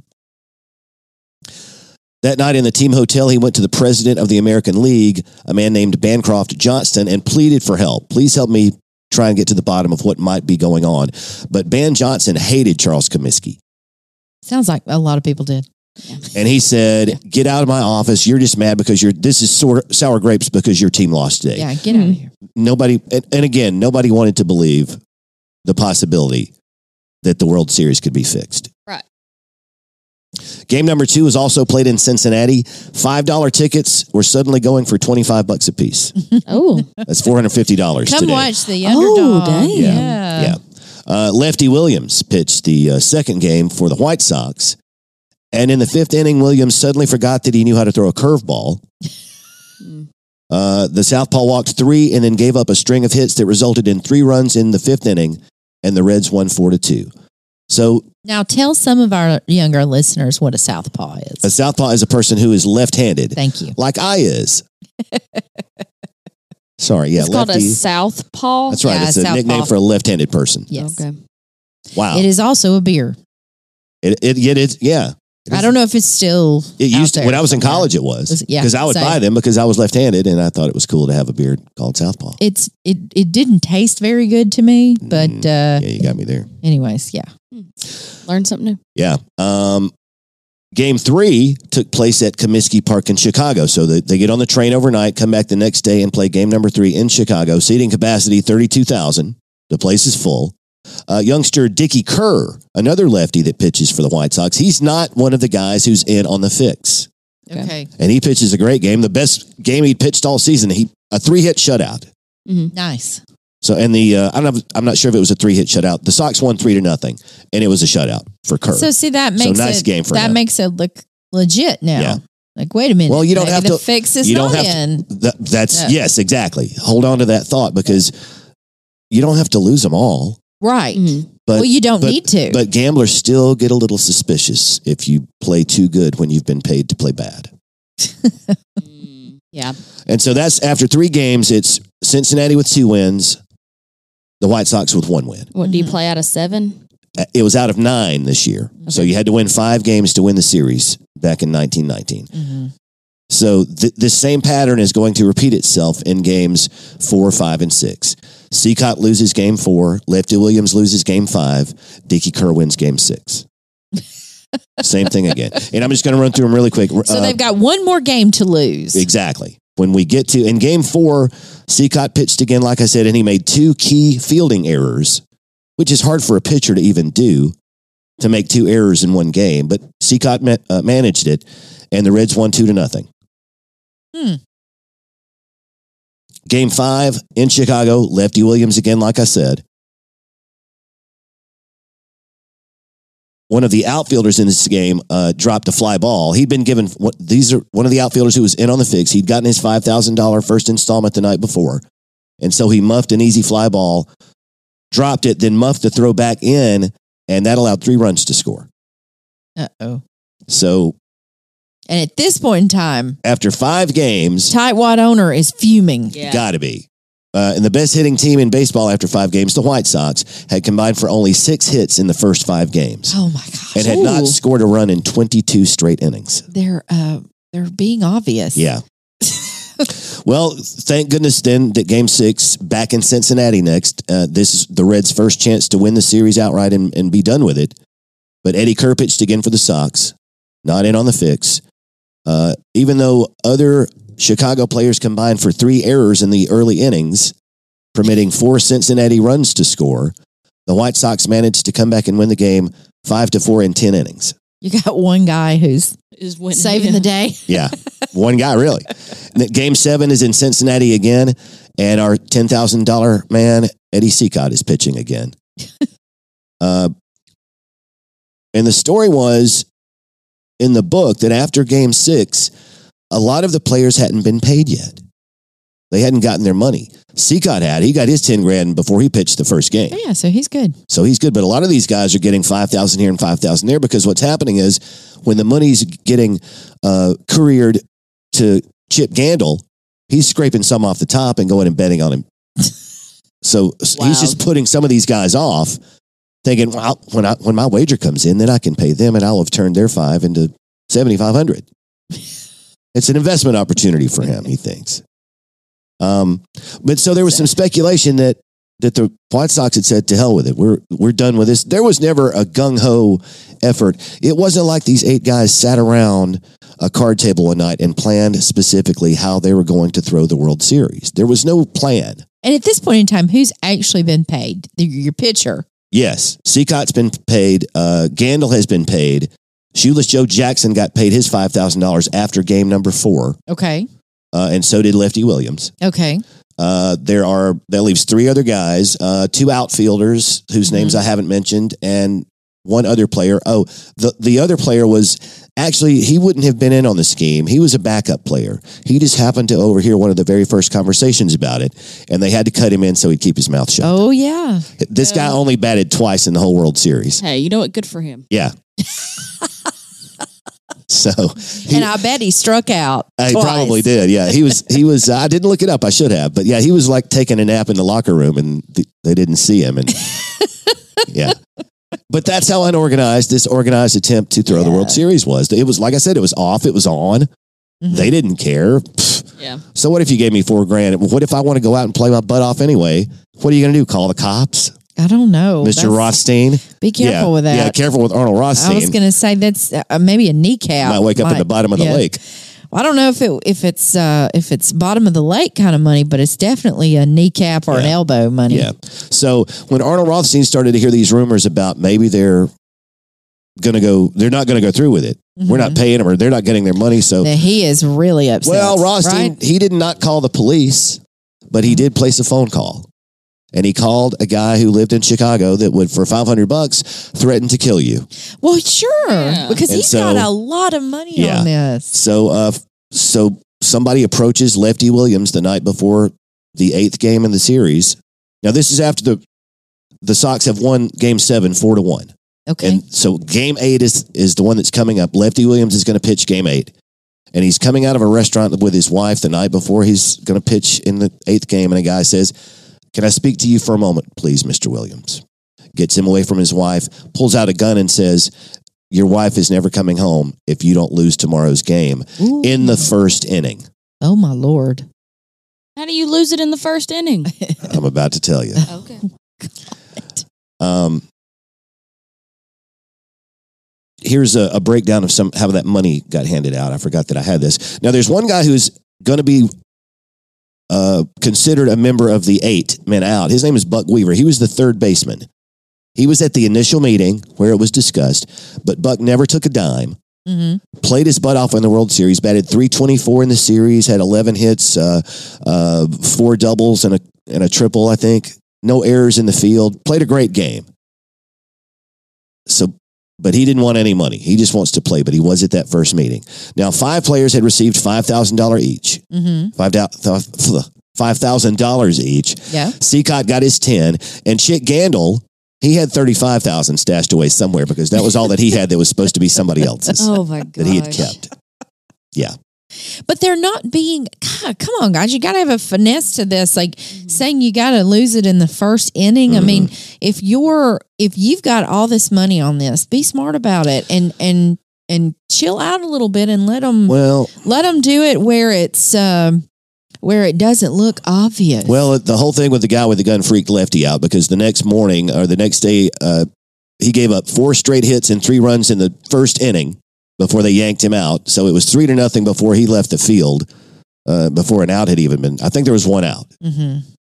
That night in the team hotel, he went to the president of the American League, a man named Bancroft Johnston, and pleaded for help. Please help me try and get to the bottom of what might be going on. But Ban Johnson hated Charles Comiskey. Sounds like a lot of people did. And he said, get out of my office. You're just mad because you're, this is sort of sour grapes because your team lost today. Yeah, get out of here. Nobody, and, and again, nobody wanted to believe the possibility that the World Series could be fixed. Right. Game number two was also played in Cincinnati. five dollar tickets were suddenly going for twenty-five bucks a piece. Oh. That's four hundred fifty dollars Come today. watch the Oh, underdog. dang. Yeah. Yeah. Yeah. Uh, Lefty Williams pitched the uh, second game for the White Sox. And in the fifth inning, Williams suddenly forgot that he knew how to throw a curveball. Uh, the Southpaw walked three and then gave up a string of hits that resulted in three runs in the fifth inning, and the Reds won four to two. So Now tell some of our younger listeners what a southpaw is. a Southpaw is a person who is left-handed, Thank you. like I is. Sorry, yeah, It's called a lefty. southpaw. That's right. Yeah, it's a Southpaw. nickname for a left-handed person. Yes. Okay. Wow. It is also a beer. It, it, it, it yeah. I don't know if it's still. It out used to, there when I was in somewhere. college, it was. Was- yeah, Because I would same. buy them because I was left-handed, and I thought it was cool to have a beer called Southpaw. It's it. It didn't taste very good to me, but Mm, uh, yeah, you got me there. anyways, yeah. Learn something new. Yeah. Um, game three took place at Comiskey Park in Chicago. So they, they get on the train overnight, come back the next day, and play game number three in Chicago. Seating capacity thirty-two thousand. The place is full. Uh, youngster Dickie Kerr, another lefty that pitches for the White Sox. He's not one of the guys who's in on the fix. Okay. Okay. And he pitches a great game. The best game he pitched all season. He a three-hit shutout. Nice. So, and the, uh, I don't know, I'm not sure if it was a three-hit shutout. The Sox won three to nothing, and it was a shutout for Kerr. So see that makes nice it, game for that him. makes it look legit now. Yeah. Like, wait a minute. Well, you don't maybe have the to- fix is you don't not have to- in. That, that's, Yeah. yes, exactly. Hold on to that thought because you don't have to lose them all. Right. Mhm. But, well, you don't but- need to. But gamblers still get a little suspicious if you play too good when you've been paid to play bad. Mm, yeah. And so that's after three games, it's Cincinnati with two wins, the White Sox with one win. What do you play out of seven? Uh, It was out of nine this year. So Okay. you had to win five games to win the series back in nineteen nineteen. Mhm. So th- this same pattern is going to repeat itself in games four, five, and six. Seacott loses game four. Lefty Williams loses game five. Dickie Kerr wins game six. Same thing again. And I'm just going to run through them really quick. So Uh, they've got one more game to lose. Exactly. When we get to, in game four, Seacott pitched again, like I said, and he made two key fielding errors, which is hard for a pitcher to even do, to make two errors in one game. But Seacott ma- uh, managed it, and the Reds won two to nothing. Hmm. Game five in Chicago, Lefty Williams again, like I said. One of the outfielders in this game uh, dropped a fly ball. He'd been given, what, these are one of the outfielders who was in on the fix. He'd gotten his five thousand dollars first installment the night before. And so he muffed an easy fly ball, dropped it, then muffed the throw back in, and that allowed three runs to score. Uh-oh. So And at this point in time, after five games, Tightwad owner is fuming. Yeah. got to be. Uh, and the best hitting team in baseball after five games, the White Sox, had combined for only six hits in the first five games Oh my gosh. and had not Ooh. scored a run in twenty-two straight innings. They're uh they're being obvious. Yeah. Well, thank goodness then that game six back in Cincinnati next. Uh, this is the Reds' first chance to win the series outright and, and be done with it. But Eddie Kerr pitched again for the Sox, not in on the fix. Uh, even though other Chicago players combined for three errors in the early innings, permitting four Cincinnati runs to score, the White Sox managed to come back and win the game five to four in ten innings. You got one guy who's Is winning. saving the day. Yeah, one guy really. Game seven is in Cincinnati again, and our ten thousand dollars man, Eddie Seacott, is pitching again. uh, and the story was in the book that after game six, a lot of the players hadn't been paid yet. They hadn't gotten their money. Seacott had. He got his ten grand before he pitched the first game. Yeah, so he's good. So he's good. But a lot of these guys are getting five thousand here and five thousand there because what's happening is when the money's getting uh, couriered to Chip Gandil, he's scraping some off the top and going and betting on him. So Wow. he's just putting some of these guys off, thinking, well, when I, when my wager comes in, then I can pay them and I'll have turned their five into seventy-five hundred. It's an investment opportunity for him, he thinks. Um, but so there was some speculation that that the White Sox had said, to hell with it. We're we're done with this. There was never a gung-ho effort. It wasn't like these eight guys sat around a card table one night and planned specifically how they were going to throw the World Series. There was no plan. And at this point in time, who's actually been paid? The- Your pitcher. Yes, Seacott's been paid. Uh, Gandil has been paid. Shoeless Joe Jackson got paid his five thousand dollars after game number four, Okay. uh, and so did Lefty Williams. Okay. Uh, there are, that leaves three other guys, uh, two outfielders whose names I haven't mentioned, and one other player. Oh, the, the other player was actually, he wouldn't have been in on the scheme. He was a backup player. He just happened to overhear one of the very first conversations about it, and they had to cut him in so he'd keep his mouth shut. Oh, yeah. This guy only batted twice in the whole World Series. Hey, you know what? Good for him. Yeah. So he, And I bet he struck out. he twice. probably did. Yeah, he was. He was. I didn't look it up. I should have. But yeah, he was like taking a nap in the locker room, and th- they didn't see him. And yeah, but that's how unorganized this organized attempt to throw the World Series was. It was like I said. It was off. It was on. Mhm. They didn't care. Pfft. Yeah. So what if you gave me four grand? What if I want to go out and play my butt off anyway? What are you going to do? Call the cops, I don't know. Mister That's- Rothstein? Be careful yeah, with that. Yeah, careful with Arnold Rothstein. I was going to say that's uh, maybe a kneecap. Might wake up at the bottom of the yeah. lake. Well, I don't know if it if it's uh, if it's bottom of the lake kind of money, but it's definitely a kneecap or an Yeah. elbow money. Yeah. So when Arnold Rothstein started to hear these rumors about maybe they're going to go, they're not going to go through with it. We're not paying them or they're not getting their money. So, Then he is really upset. well, Rothstein, right? he did not call the police, but he did place a phone call. And he called a guy who lived in Chicago that would, for five hundred bucks, threaten to kill you. Well, sure, Yeah. because And he's so- got a lot of money Yeah. on this. So, uh, so somebody approaches Lefty Williams the night before the eighth game in the series. Now, this is after the the Sox have won Game Seven four to one. Okay. And so game eight is, is the one that's coming up. Lefty Williams is going to pitch game eight. And he's coming out of a restaurant with his wife the night before he's going to pitch in the eighth game. And a guy says, "Can I speak to you for a moment, please, Mister Williams?" Gets him away from his wife, pulls out a gun and says, "Your wife is never coming home if you don't lose tomorrow's game," Ooh. in the first inning. Oh my lord. How do you lose it in the first inning? I'm about to tell you. Okay. Um, here's a, a breakdown of some how that money got handed out. I forgot that I had this. Now, there's one guy who's going to be uh, considered a member of the eight men out. His name is Buck Weaver. He was the third baseman. He was at the initial meeting where it was discussed, but Buck never took a dime. Mm-hmm. Played his butt off in the World Series. Batted three twenty-four in the series. Had eleven hits, uh, uh, four doubles, and a and a triple. I think no errors in the field. Played a great game. So, but he didn't want any money. He just wants to play. But he was at that first meeting. Now, five players had received five thousand dollars each. Mm-hmm. Five five thousand dollars each. Yeah. Seacott got his ten, and Chick Gandil, he had thirty-five thousand stashed away somewhere because that was all that he had that was supposed to be somebody else's Oh my god. that he had kept. Yeah. But they're not being, God, come on, guys. You got to have a finesse to this. Like saying you got to lose it in the first inning. I mean, if you're, if you've got all this money on this, be smart about it and, and, and chill out a little bit and let them, Well, let them do it where it's, um, where it doesn't look obvious. well, the whole thing with the guy with the gun freaked Lefty out because the next morning or the next day, uh, he gave up four straight hits and three runs in the first inning before they yanked him out. So it was three to nothing before he left the field, uh, before an out had even been. I think there was one out. Mm-hmm.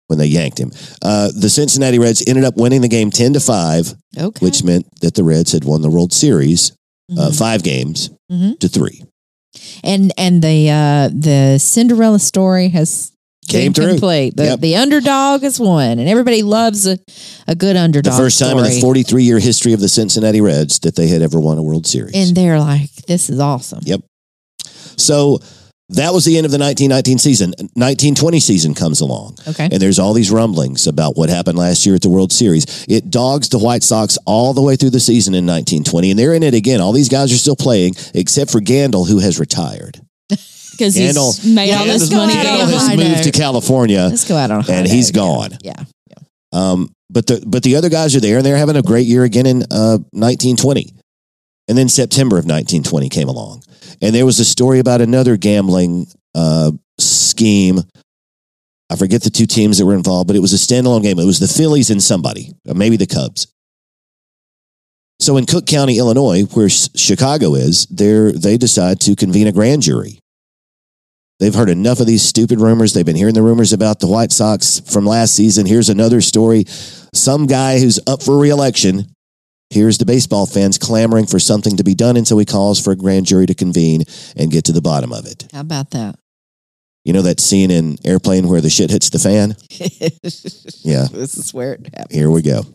when they yanked him. Uh, the Cincinnati Reds ended up winning the game ten to five, Okay. which meant that the Reds had won the World Series uh, Mhm. five games Mhm. to three. and and the uh, the Cinderella story has Came been through. complete. The, Yep. the underdog has won, and everybody loves a, a good The underdog. first time in story. the forty-three year history of the Cincinnati Reds that they had ever won a World Series. And they're like, this is awesome. Yep. So that was the end of the nineteen nineteen season. nineteen twenty season comes along. Okay. And there's all these rumblings about what happened last year at the World Series. It dogs the White Sox all the way through the season in nineteen twenty. And they're in it again. All these guys are still playing, except for Gandil, who has retired. Because he's Gandil- made all Yeah, this let's go money out on Gandil a has high moved note. to California, Let's go out on a high and he's note. gone. Yeah. Um, but the but the other guys are there, and they're having a great year again in uh, nineteen twenty. And then September of nineteen twenty came along, and there was a story about another gambling uh, scheme. I forget the two teams that were involved, but it was a standalone game. It was the Phillies and somebody, or maybe the Cubs. So in Cook County, Illinois, where Ch- Chicago is, there they decide to convene a grand jury. They've heard enough of these stupid rumors. They've been hearing the rumors about the White Sox from last season. Here's another story. Some guy who's up for re-election. Here's the baseball fans clamoring for something to be done, and so he calls for a grand jury to convene and get to the bottom of it. How about that? You know that scene in Airplane where the shit hits the fan? Yeah. This is where it happened. Here we go.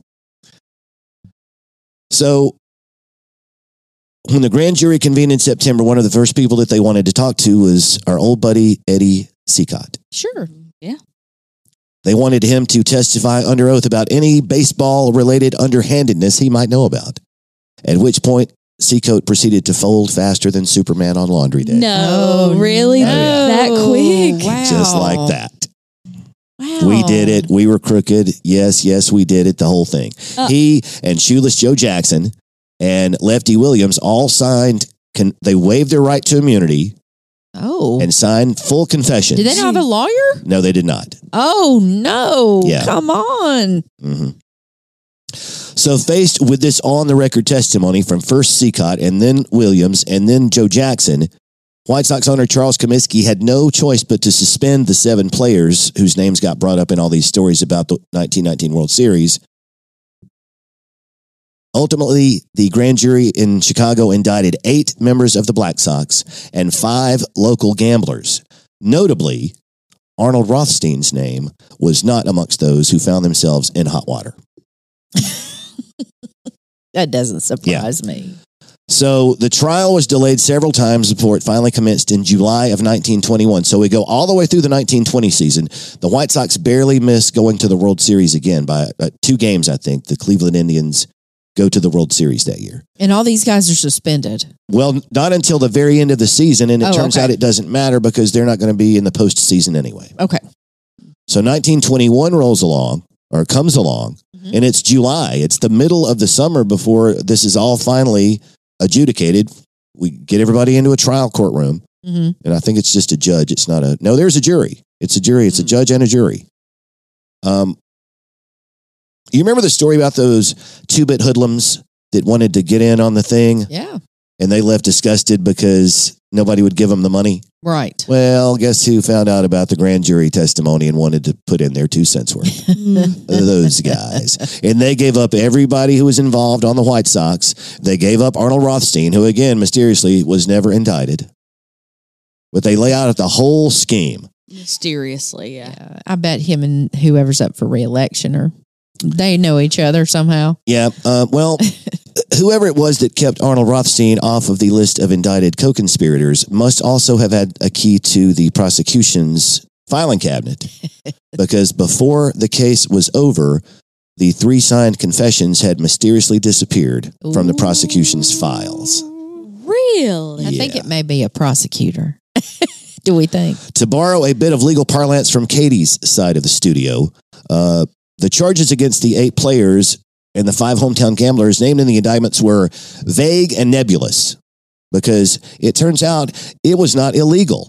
So when the grand jury convened in September, one of the first people that they wanted to talk to was our old buddy, Eddie Seacott. Sure. They wanted him to testify under oath about any baseball-related underhandedness he might know about, at which point Seacoat proceeded to fold faster than Superman on Laundry Day. No, Oh, really? no. That quick? Wow. Just like that. Wow. We did it. We were crooked. Yes, yes, we did it. The whole thing. Uh. He and Shoeless Joe Jackson and Lefty Williams all signed, con- they waived their right to immunity Oh. and signed full confessions. Did they not have a lawyer? No, they did not. Oh, no. Yeah. Come on. hmm So faced with this on-the-record testimony from first Seacott and then Williams and then Joe Jackson, White Sox owner Charles Comiskey had no choice but to suspend the seven players whose names got brought up in all these stories about the nineteen nineteen World Series. Ultimately, the grand jury in Chicago indicted eight members of the Black Sox and five local gamblers. Notably, Arnold Rothstein's name was not amongst those who found themselves in hot water. That doesn't surprise me. So the trial was delayed several times before it finally commenced in July of nineteen twenty-one. So we go all the way through the nineteen twenty season. The White Sox barely missed going to the World Series again by uh, two games, I think. The Cleveland Indians go to the World Series that year. And all these guys are suspended. Well, not until the very end of the season, and it Oh, turns okay. out it doesn't matter because they're not going to be in the postseason anyway. Okay. So nineteen twenty-one rolls along, or comes along, Mhm. and it's July. It's the middle of the summer before this is all finally adjudicated. We get everybody into a trial courtroom, Mm-hmm. and I think it's just a judge. It's not a, no, there's a jury. It's a jury. It's a Mm. judge and a jury. Um, you remember the story about those two-bit hoodlums that wanted to get in on the thing, Yeah. and they left disgusted because nobody would give them the money? Right. Well, guess who found out about the grand jury testimony and wanted to put in their two cents worth? Mm. Those guys. And they gave up everybody who was involved on the White Sox. They gave up Arnold Rothstein, who again, mysteriously, was never indicted. But they lay out the whole scheme. Mysteriously, yeah. Yeah. I bet him and whoever's up for reelection are, they know each other somehow. Yeah. Uh, well, whoever it was that kept Arnold Rothstein off of the list of indicted co-conspirators must also have had a key to the prosecution's filing cabinet. Because before the case was over, the three signed confessions had mysteriously disappeared from the prosecution's files. Really? I think Yeah. it may be a prosecutor. Do we think? To borrow a bit of legal parlance from Katie's side of the studio, uh, the charges against the eight players and the five hometown gamblers named in the indictments were vague and nebulous because it turns out it was not illegal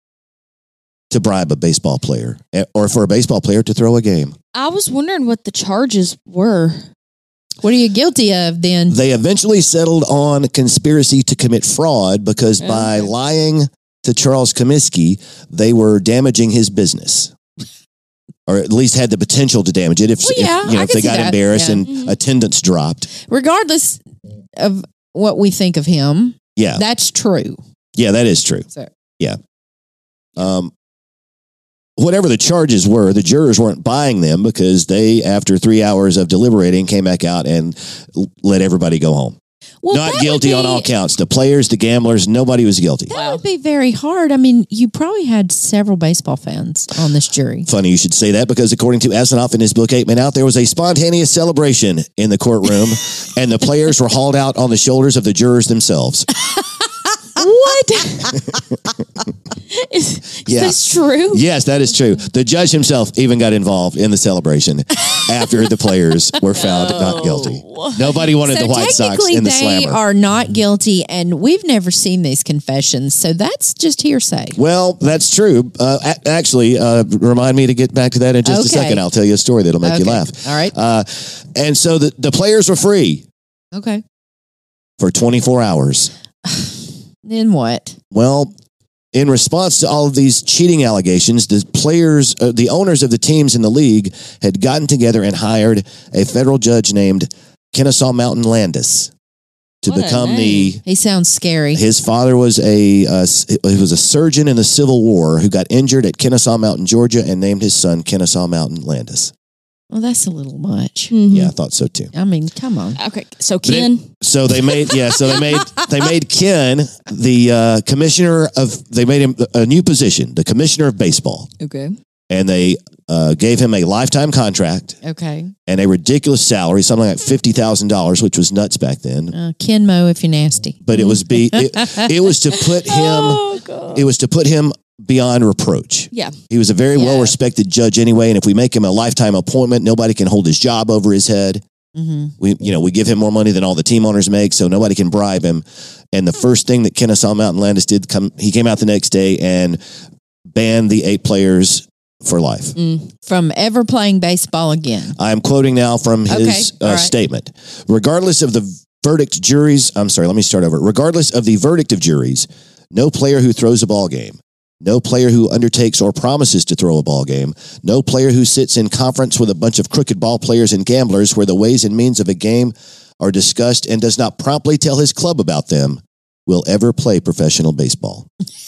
to bribe a baseball player eh, or for a baseball player to throw a game. I was wondering what the charges were. What are you guilty of then? They eventually settled on conspiracy to commit fraud because by Okay. lying to Charles Comiskey, they were damaging his business. or at least had the potential to damage it if, Well, yeah, if you know I if can they see got that. embarrassed Yeah. and Mhm. attendance dropped. Regardless of what we think of him, Yeah, that's true. yeah, that is true. So Um, whatever the charges were, the jurors weren't buying them because they, after three hours of deliberating, came back out and l- let everybody go home. well, that Not would guilty on be- all counts. The players, the gamblers, nobody was guilty. That Wow. would be very hard. I mean, you probably had several baseball fans on this jury. Funny you should say that because according to Asanoff in his book Eight Men Out, there was a spontaneous celebration in the courtroom and the players were hauled out on the shoulders of the jurors themselves. What? Is, Yeah. is this true? Yes, that is true. The judge himself even got involved in the celebration after the players were found not guilty. Nobody wanted so the White Sox technically, in the they slammer. are not guilty, and we've never seen these confessions, so that's just hearsay. Well, that's true. Uh, a- actually, uh, remind me to get back to that in just a Okay. second. I'll tell you a story that'll make you Okay. laugh. All right. Uh, and so the, the players were free Okay. for twenty-four hours. Then what? Well, in response to all of these cheating allegations, the players, uh, the owners of the teams in the league had gotten together and hired a federal judge named Kennesaw Mountain Landis to What a become name. the. He sounds scary. His father was a uh, s- he was a surgeon in the Civil War who got injured at Kennesaw Mountain, Georgia, and named his son Kennesaw Mountain Landis. Well, that's a little much. Mhm. Yeah, I thought so too. I mean, come on. Okay. So Ken. So they made yeah. So they made they made Ken the uh, commissioner of. They made him a new position, the commissioner of baseball, Okay. and they uh, gave him a lifetime contract Okay. and a ridiculous salary, something like fifty thousand dollars, which was nuts back then. Uh, Kenmo, if you're nasty. But it was be it, it was to put him Oh God. it was to put him beyond reproach. Yeah. He was a very Yeah. well respected judge anyway, and if we make him a lifetime appointment, nobody can hold his job over his head. Mm-hmm. We, you know, we give him more money than all the team owners make, so nobody can bribe him. And the first thing that Kennesaw Mountain Landis did, come, he came out the next day and banned the eight players for life. Mm. From ever playing baseball again. I am quoting now from his Okay, uh, all right. statement. Regardless of the verdict juries, I'm sorry, let me start over. Regardless of the verdict of juries, no player who throws a ball game, no player who undertakes or promises to throw a ball game, no player who sits in conference with a bunch of crooked ball players and gamblers where the ways and means of a game are discussed and does not promptly tell his club about them will ever play professional baseball.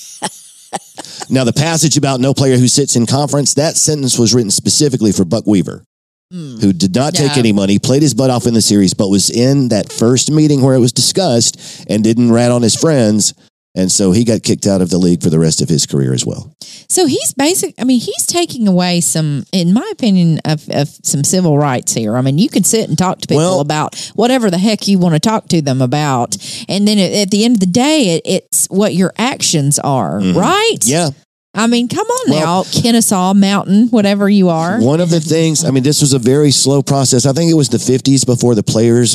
Now, the passage about no player who sits in conference, that sentence was written specifically for Buck Weaver, Mm. who did not take Yeah. any money, played his butt off in the series, but was in that first meeting where it was discussed and didn't rat on his friends. And so he got kicked out of the league for the rest of his career as well. So he's basic. I mean, he's taking away some, in my opinion, of, of some civil rights here. I mean, you can sit and talk to people Well- about whatever the heck you want to talk to them about, and then at, at the end of the day, it, it's what your actions are, Mhm. right? Yeah. I mean, come on Well- now, Kennesaw Mountain, whatever you are. One of the things, I mean, this was a very slow process. I think it was the fifties before the players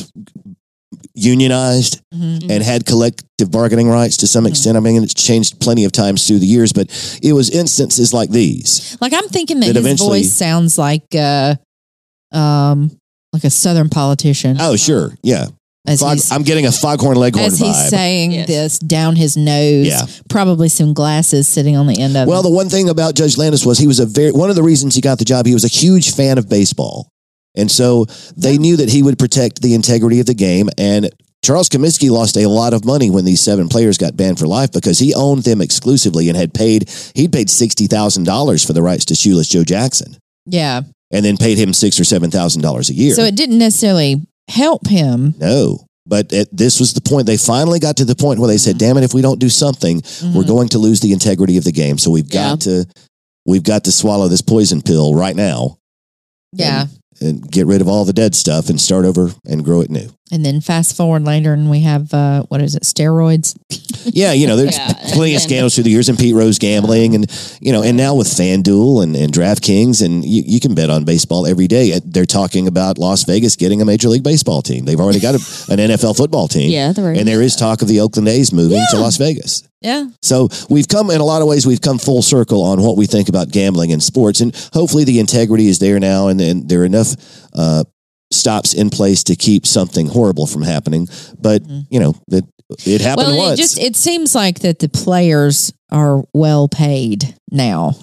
unionized Mhm. and had collective bargaining rights to some extent. I mean, it's changed plenty of times through the years, but it was instances like these. Like I'm thinking that That his eventually- voice sounds like, uh, um, like a Southern politician. Oh, sure. Yeah. as Fog, he's, I'm getting a Foghorn Leghorn as he's vibe. saying Yes. this down his nose. Yeah. Probably some glasses sitting on the end of Well, him. the one thing about Judge Landis was he was a very, one of the reasons he got the job, he was a huge fan of baseball. And so they knew that he would protect the integrity of the game. And Charles Comiskey lost a lot of money when these seven players got banned for life because he owned them exclusively and had paid, he'd paid sixty thousand dollars for the rights to Shoeless Joe Jackson Yeah. and then paid him six or seven thousand dollars a year. So it didn't necessarily help him. No. But it, this was the point. They finally got to the point where they said, damn it, if we don't do something, we're Mhm. going to lose the integrity of the game. So we've got to, we've got to swallow this poison pill right now Yeah. and get rid of all the dead stuff and start over and grow it new. And then fast forward later and we have, uh, what is it, steroids? Yeah, you know, there's Yeah, plenty of and- scandals through the years and Pete Rose gambling and, you know, and now with FanDuel and, and DraftKings and you, you can bet on baseball every day. They're talking about Las Vegas getting a Major League Baseball team. They've already got a, an N F L football team. Yeah, they're And there is talk of the Oakland A's moving to Yeah. Las Vegas. Yeah. So we've come, in a lot of ways, we've come full circle on what we think about gambling in sports. And hopefully the integrity is there now and, and there are enough uh, stops in place to keep something horrible from happening. But, you know, it, it happened Well, once. it just, it seems like that the players are well paid now.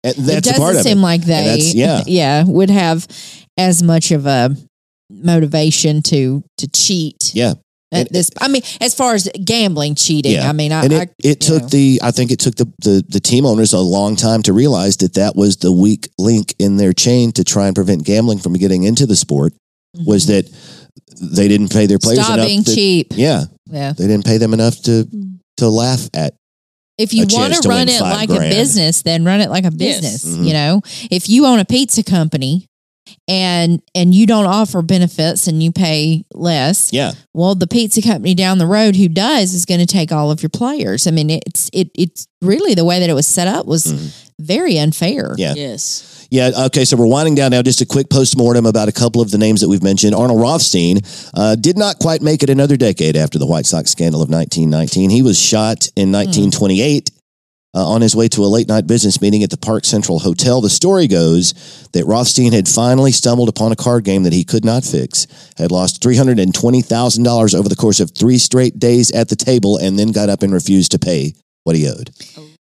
And it that's a doesn't part of seem it. like And they, that's- yeah. yeah, would have as much of a motivation to to cheat. Yeah. At this, I mean, as far as gambling, cheating. Yeah. I mean, I, And it, I it you took know. the, I think it took the, the, the team owners a long time to realize that that was the weak link in their chain to try and prevent gambling from getting into the sport, was that they didn't pay their players Stop enough. being to- cheap. Yeah. Yeah. They didn't pay them enough to, to laugh at. If you a chance want to to run win it five like grand. a business, then run it like a Yes. business. Mhm. You know, if you own a pizza company and and you don't offer benefits and you pay less, Yeah. well, the pizza company down the road who does is going to take all of your players. I mean, it's it it's really the way that it was set up was Mhm. very unfair. Yeah. Yes. Yeah. Okay. So we're winding down now. Just a quick postmortem about a couple of the names that we've mentioned. Arnold Rothstein uh, did not quite make it another decade after the White Sox scandal of nineteen nineteen. He was shot in nineteen twenty-eight uh, on his way to a late night business meeting at the Park Central Hotel. The story goes that Rothstein had finally stumbled upon a card game that he could not fix, had lost three hundred twenty thousand dollars over the course of three straight days at the table, and then got up and refused to pay what he owed.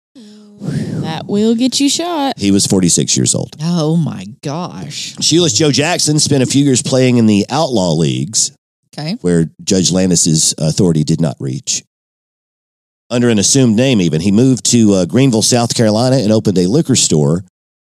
That will get you shot. He was forty-six years old. Oh my gosh. Shoeless Joe Jackson spent a few years playing in the outlaw leagues, Okay. where Judge Landis's authority did not reach. Under an assumed name, even. He moved to uh, Greenville, South Carolina, and opened a liquor store.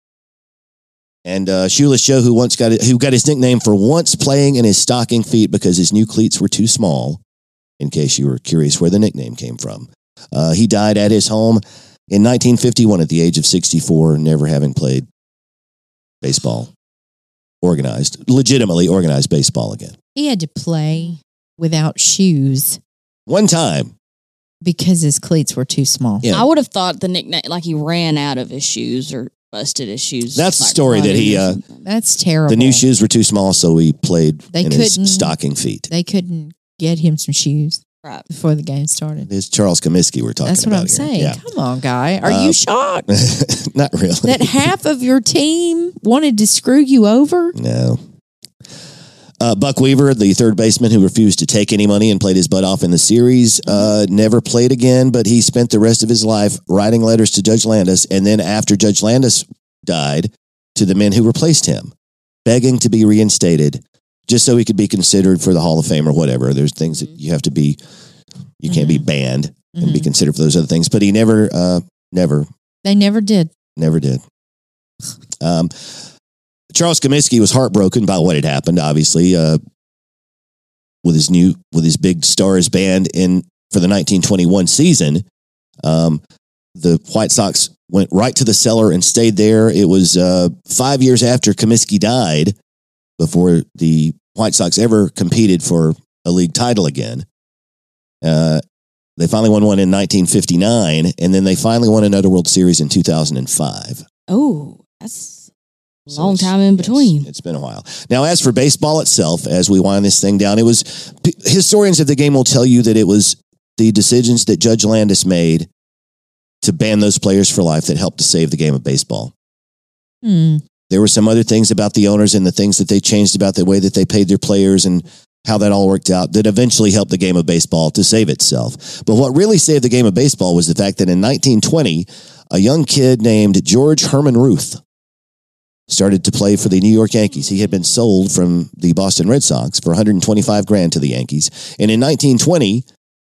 And uh, Shoeless Joe, who once got who got his nickname for once playing in his stocking feet because his new cleats were too small, in case you were curious where the nickname came from. Uh, he died at his home in nineteen fifty-one at the age of sixty-four, never having played baseball, organized, legitimately organized baseball again. He had to play without shoes One time. because his cleats were too small. Yeah. I would have thought the nickname, like he ran out of his shoes or busted his shoes. That's the like, story that he, running or uh, something. That's terrible. The new shoes were too small, so he played They in his couldn't- stocking feet. They couldn't get him some shoes Right. before the game started. It's Charles Comiskey we're talking That's what about I'm here. saying. Yeah. Come on, guy. Are Uh, you shocked Not really. that half of your team wanted to screw you over? No. Uh, Buck Weaver, the third baseman who refused to take any money and played his butt off in the series, uh, never played again, but he spent the rest of his life writing letters to Judge Landis, and then after Judge Landis died, to the men who replaced him, begging to be reinstated, just so he could be considered for the Hall of Fame or whatever. There's things that you have to be, you can't be banned and be Mhm. considered for those other things, but he never, uh, never, They never did. never did. Um, Charles Comiskey was heartbroken by what had happened, obviously, uh, with his new, with his big Stars band in for the nineteen twenty-one season. Um, the White Sox went right to the cellar and stayed there. It was uh, five years after Comiskey died before the White Sox ever competed for a league title again. Uh, they finally won one in nineteen fifty-nine, and then they finally won another World Series in two thousand five. Oh, that's a So long it's- time in yes, between. it's been a while. Now, as for baseball itself, as we wind this thing down, it was p- historians of the game will tell you that it was the decisions that Judge Landis made to ban those players for life that helped to save the game of baseball. Hmm. There were some other things about the owners and the things that they changed about the way that they paid their players and how that all worked out that eventually helped the game of baseball to save itself. But what really saved the game of baseball was the fact that in nineteen twenty, a young kid named George Herman Ruth started to play for the New York Yankees. He had been sold from the Boston Red Sox for one hundred twenty-five grand to the Yankees. And in nineteen twenty,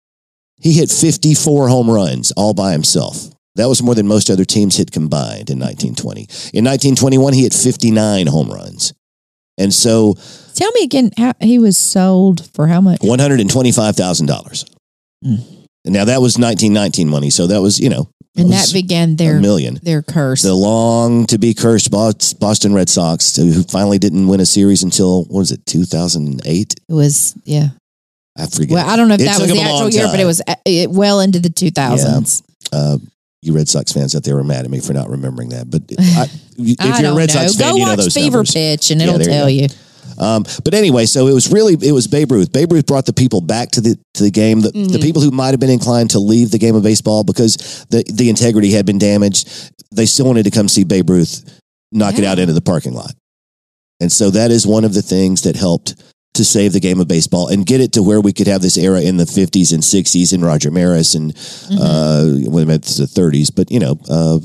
he hit fifty-four home runs all by himself. That was more than most other teams hit combined in nineteen twenty. In nineteen twenty-one, he hit fifty-nine home runs. And so Tell me again, how he was sold for how much? one hundred twenty-five thousand dollars. Mm. And now that was nineteen nineteen money. So that was, you know, And was that began a their million. their curse. The long to be cursed Bos- Boston Red Sox, who finally didn't win a series until, what was it, two thousand eight? It was, yeah. I forget. Well, I don't know if It that took was the them a long actual year, but time. it was uh, it, well into the two thousands. Uh, you Red Sox fans out there were mad at me for not remembering that. But I, if I you're a don't Red know. Sox fan, Go you know watch those Fever numbers. Pitch, and Yeah, it'll there you tell go. you. Um, but anyway, so it was really, it was Babe Ruth. Babe Ruth brought the people back to the to the game. The, the Mhm. people who might have been inclined to leave the game of baseball because the, the integrity had been damaged, they still wanted to come see Babe Ruth knock it Yeah. out into the parking lot. And so that is one of the things that helped to save the game of baseball and get it to where we could have this era in the fifties and sixties and Roger Maris and Mhm. uh, well, it's the thirties, but you know, uh,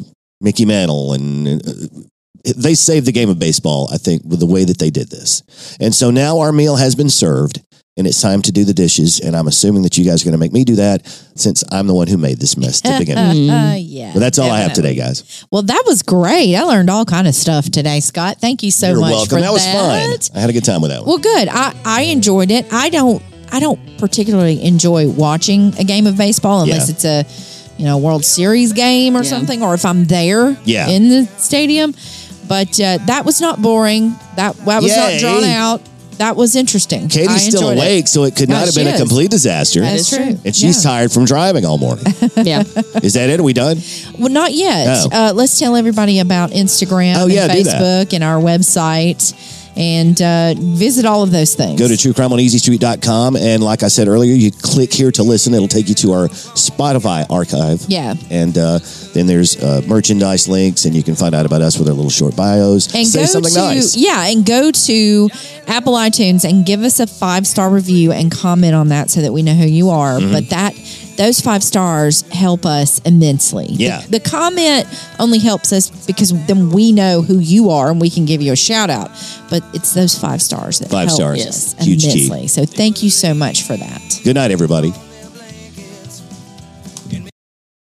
Mickey Mantle, and uh, they saved the game of baseball, I think, with the way that they did this. And so now our meal has been served, and it's time to do the dishes. And I'm assuming that you guys are going to make me do that since I'm the one who made this mess to begin with. Uh, yeah. But that's all I have definitely. today, guys. Well, that was great. I learned all kind of stuff today, Scott. Thank you so You're much welcome. for That was that. fun. I had a good time with that one. Well, good. I, I enjoyed it. I don't I don't particularly enjoy watching a game of baseball unless Yeah. it's a you know World Series game or Yeah. something, or if I'm there Yeah. in the stadium. But uh, that was not boring. That that was Yay. not drawn out. That was interesting. I Katie's still enjoyed it. awake, so it could Yeah, not have she been a is. complete disaster. That is true. And she's Yeah. tired from driving all morning. Yeah. Is that it? Are we done? Well, not yet. Oh. Uh, let's tell everybody about Instagram Oh, yeah, and do that. Facebook and our website, and uh, visit all of those things. Go to true crime on easy street dot com, and like I said earlier, you click here to listen. It'll take you to our Spotify archive. Yeah. And uh, then there's uh, merchandise links, and you can find out about us with our little short bios. And Say go something to nice. yeah, and go to Apple iTunes and give us a five star review and comment on that so that we know who you are. Mm-hmm. But that those five stars help us immensely. Yeah. The, the comment only helps us because then we know who you are and we can give you a shout out. But it's those five stars that Five help stars. us Huge key. immensely. So thank you so much for that. Good night, everybody.